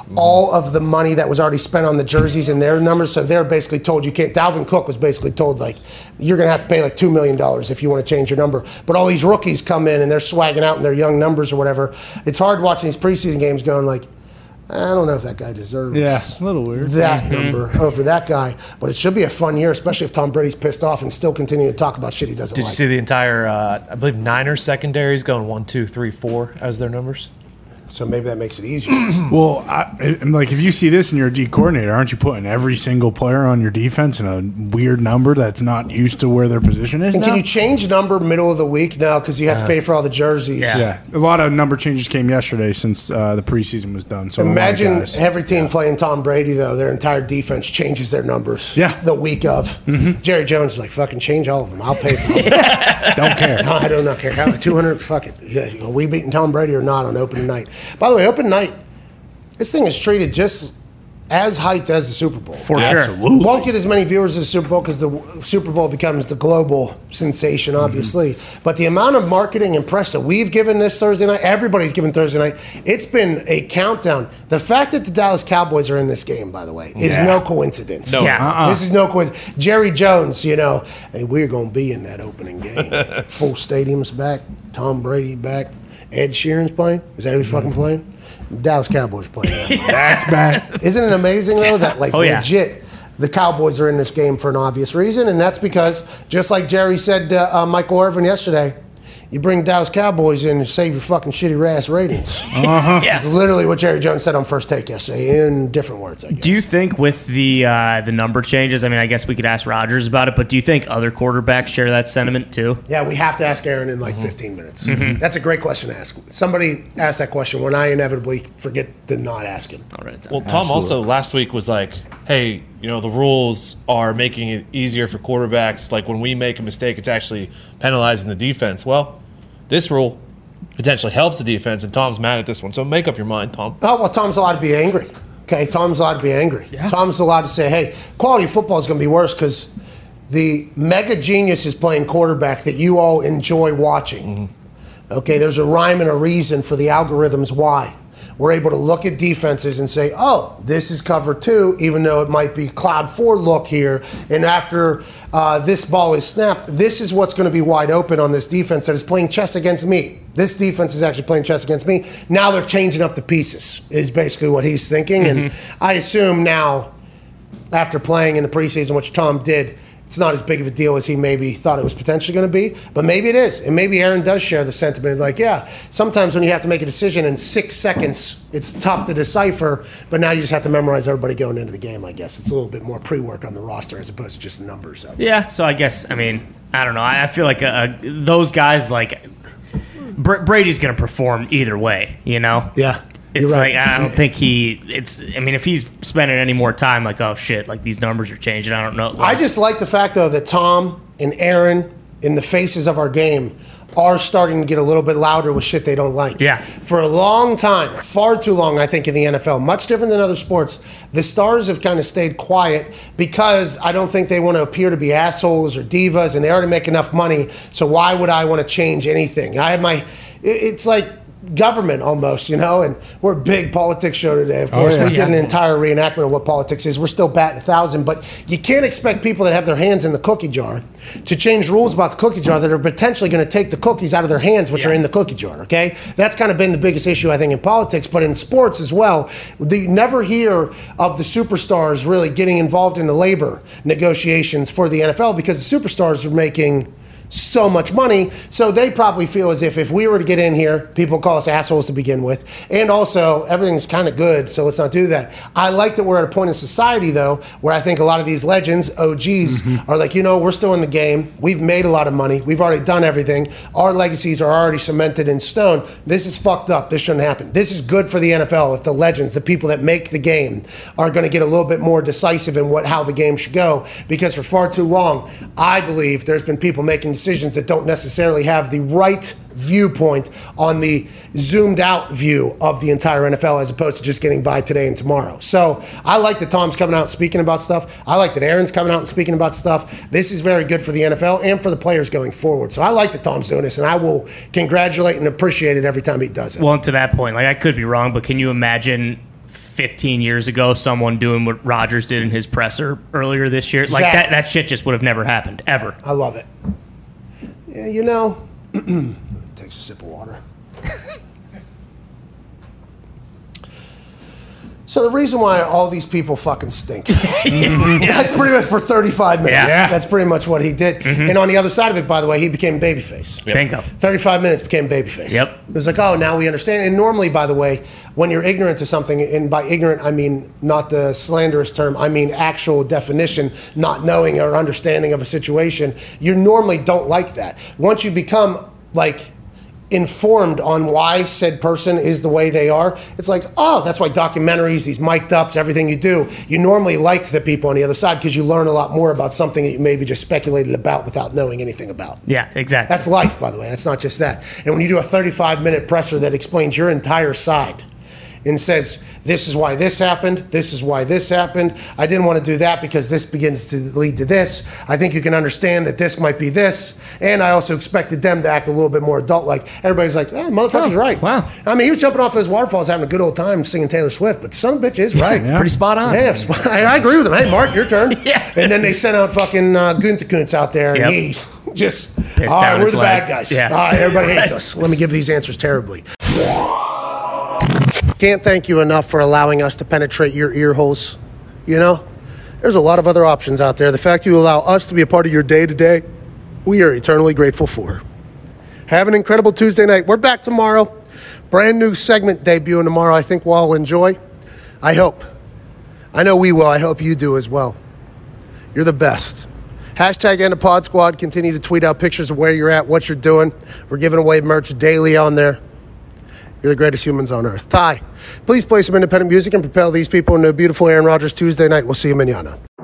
S1: all of the money that was already spent on the jerseys and their numbers. So they're basically told you can't. Dalvin Cook was basically told, like, you're going to have to pay like two million dollars if you want to change your number. But all these rookies come in and they're swagging out in their young numbers or whatever. It's hard watching these preseason games going like, I don't know if that guy deserves
S3: Yeah, a little weird.
S1: that
S3: Mhm.
S1: number over that guy. But it should be a fun year, especially if Tom Brady's pissed off and still continuing to talk about shit he doesn't
S4: Did
S1: like.
S4: you see the entire, uh, I believe, Niners secondaries going one, two, three, four as their numbers?
S1: So maybe that makes it easier.
S3: Well, I, I'm like, if you see this and you're a D coordinator, aren't you putting every single player on your defense in a weird number that's not used to where their position is
S1: And
S3: now?
S1: can you change number middle of the week now because you have to
S3: Uh,
S1: pay for all the jerseys?
S3: Yeah. A lot of number changes came yesterday since uh, the preseason was done. So a lot of
S1: Imagine
S3: guys-
S1: every team playing Tom Brady, though. Their entire defense changes their numbers
S3: Yeah.
S1: the week of. Jerry Jones is like, fucking change all of them. I'll pay for them.
S3: Don't care.
S1: No, I do not care. How, two hundred, fuck it. Yeah, are we beating Tom Brady or not on opening night? By the way, opening night, this thing is treated just as hyped as the Super Bowl.
S2: For sure.
S3: Absolutely.
S1: Won't get as many viewers as the Super Bowl because the Super Bowl becomes the global sensation, obviously.
S3: Mm-hmm.
S1: But the amount of marketing and press that we've given this Thursday night, everybody's given Thursday night, it's been a countdown. The fact that the Dallas Cowboys are in this game, by the way, is
S3: Yeah.
S1: no coincidence.
S4: No.
S2: Yeah.
S3: Uh-uh.
S1: This is no coincidence. Jerry Jones, you know, hey, we're going to be in that opening game. Full stadium's back. Tom Brady back. Ed Sheeran's playing. Is that who's fucking playing? Dallas Cowboys playing.
S3: That's bad.
S1: Isn't it amazing, though, that, like,
S2: Oh, yeah.
S1: legit, the Cowboys are in this game for an obvious reason, and that's because, just like Jerry said to uh, Michael Irvin yesterday, you bring Dallas Cowboys in and save your fucking shitty ass ratings.
S3: Uh-huh.
S1: That's literally what Jerry Jones said on First Take yesterday, in different words, I guess.
S2: Do you think with the uh, the number changes, I mean, I guess we could ask Rodgers about it, but do you think other quarterbacks share that sentiment too?
S1: Yeah, we have to ask Aaron in like fifteen minutes. That's a great question to ask. Somebody asked that question when I inevitably forget to not ask him.
S2: All right.
S4: Well, Tom also last week was like, hey, you know, the rules are making it easier for quarterbacks. Like when we make a mistake, it's actually penalizing the defense. Well, this rule potentially helps the defense, and Tom's mad at this one. So make up your mind, Tom.
S1: Oh, well, Tom's allowed to be angry. Okay, Tom's allowed to be angry. Tom's allowed to say, hey, quality of football is going to be worse because the mega genius is playing quarterback that you all enjoy watching. Okay, there's a rhyme and a reason for the algorithms why. We're able to look at defenses and say, oh, this is cover two, even though it might be cloud four look here. And after uh, this ball is snapped, this is what's going to be wide open on this defense that is playing chess against me. This defense is actually playing chess against me. Now they're changing up the pieces, is basically what he's thinking. And I assume now, after playing in the preseason, which Tom did, it's not as big of a deal as he maybe thought it was potentially going to be, but maybe it is. And maybe Aaron does share the sentiment. It's like, yeah, sometimes when you have to make a decision in six seconds, it's tough to decipher, but now you just have to memorize everybody going into the game, I guess. It's a little bit more pre-work on the roster as opposed to just numbers. Out there.
S2: Yeah, so I guess, I mean, I don't know. I I feel like uh, those guys, like, Br- Brady's going to perform either way, you know?
S1: Yeah.
S2: It's
S1: You're right.
S2: like, I don't think he, it's, I mean, if he's spending any more time, like, oh shit, like these numbers are changing, I don't know.
S1: I just like the fact, though, that Tom and Aaron, in the faces of our game, are starting to get a little bit louder with shit they don't like.
S2: Yeah.
S1: For a long time, far too long, I think, in the N F L, much different than other sports, the stars have kind of stayed quiet because I don't think they want to appear to be assholes or divas, and they already make enough money, so why would I want to change anything? I have my, it's like government almost, you know, and we're a big politics show today, of course.
S3: Oh, yeah.
S1: We did an
S2: Yeah.
S1: entire reenactment of what politics is. We're still batting a thousand, but you can't expect people that have their hands in the cookie jar to change rules about the cookie jar that are potentially going to take the cookies out of their hands, which
S2: Yeah.
S1: are in the cookie jar, okay? That's kind of been the biggest issue, I think, in politics, but in sports as well. You never hear of the superstars really getting involved in the labor negotiations for the N F L because the superstars are making so much money, so they probably feel as if if we were to get in here, people call us assholes to begin with, and also everything's kind of good, so let's not do that. I like that we're at a point in society, though, where I think a lot of these legends, O Gs, mm-hmm. are like, you know, we're still in the game, we've made a lot of money, we've already done everything, our legacies are already cemented in stone. This is fucked up, this shouldn't happen. This is good for the N F L if the legends, the people that make the game, are going to get a little bit more decisive in what how the game should go, because for far too long, I believe there's been people making decisions that don't necessarily have the right viewpoint on the zoomed out view of the entire N F L as opposed to just getting by today and tomorrow. So I like that Tom's coming out and speaking about stuff. I like that Aaron's coming out and speaking about stuff. This is very good for the N F L and for the players going forward. So I like that Tom's doing this, and I will congratulate and appreciate it every time he does it.
S2: Well, and to that point, like, I could be wrong, but can you imagine fifteen years ago, someone doing what Rodgers did in his presser earlier this year. Like
S1: Exactly.
S2: that, that shit just would have never happened, ever.
S1: I love it. Yeah, you know, takes a sip of water. So the reason why all these people fucking stink. That's pretty much for thirty-five minutes.
S2: Yeah.
S1: That's pretty much what he did.
S2: Mhm.
S1: And on the other side of it, by the way, he became babyface.
S2: Yep. Bingo.
S1: thirty-five minutes became babyface.
S2: Yep.
S1: It was like, oh, now we understand. And normally, by the way, when you're ignorant to something, and by ignorant, I mean not the slanderous term, I mean actual definition, not knowing or understanding of a situation, you normally don't like that. Once you become like informed on why said person is the way they are, it's like, oh, that's why documentaries, these mic'd ups, everything you do, you normally like the people on the other side because you learn a lot more about something that you maybe just speculated about without knowing anything about.
S2: Yeah, exactly.
S1: That's life, by the way. That's not just that. And when you do a thirty-five minute presser that explains your entire side and says, this is why this happened, this is why this happened, I didn't want to do that because this begins to lead to this, I think you can understand that this might be this, and I also expected them to act a little bit more adult-like. Everybody's like, eh, motherfucker's
S2: Oh,
S1: right.
S2: wow.
S1: I mean, he was jumping off those waterfalls having a good old time singing Taylor Swift, but the son of a bitch is right.
S2: Yeah. Pretty spot on.
S1: Yeah, spot- I I agree with him. Hey, Mark, your turn.
S2: Yeah.
S1: And then they sent out fucking uh, Gunther Kuntz out there, and
S2: Yep.
S1: he just,
S2: Pissed
S1: all right,
S2: down
S1: we're
S2: his
S1: the
S2: leg.
S1: bad guys.
S2: Yeah.
S1: All right, everybody hates us. Let me give these answers terribly. Can't thank you enough for allowing us to penetrate your ear holes. You know, there's a lot of other options out there. The fact you allow us to be a part of your day-to-day, we are eternally grateful for. Have an incredible Tuesday night. We're back tomorrow. Brand new segment debuting tomorrow. I think we'll all enjoy. I hope. I know we will. I hope you do as well. You're the best. Hashtag Endapod Squad. Continue to tweet out pictures of where you're at, what you're doing. We're giving away merch daily on there. You're the greatest humans on earth. Ty, please play some independent music and propel these people into a beautiful Aaron Rodgers Tuesday night. We'll see you mañana.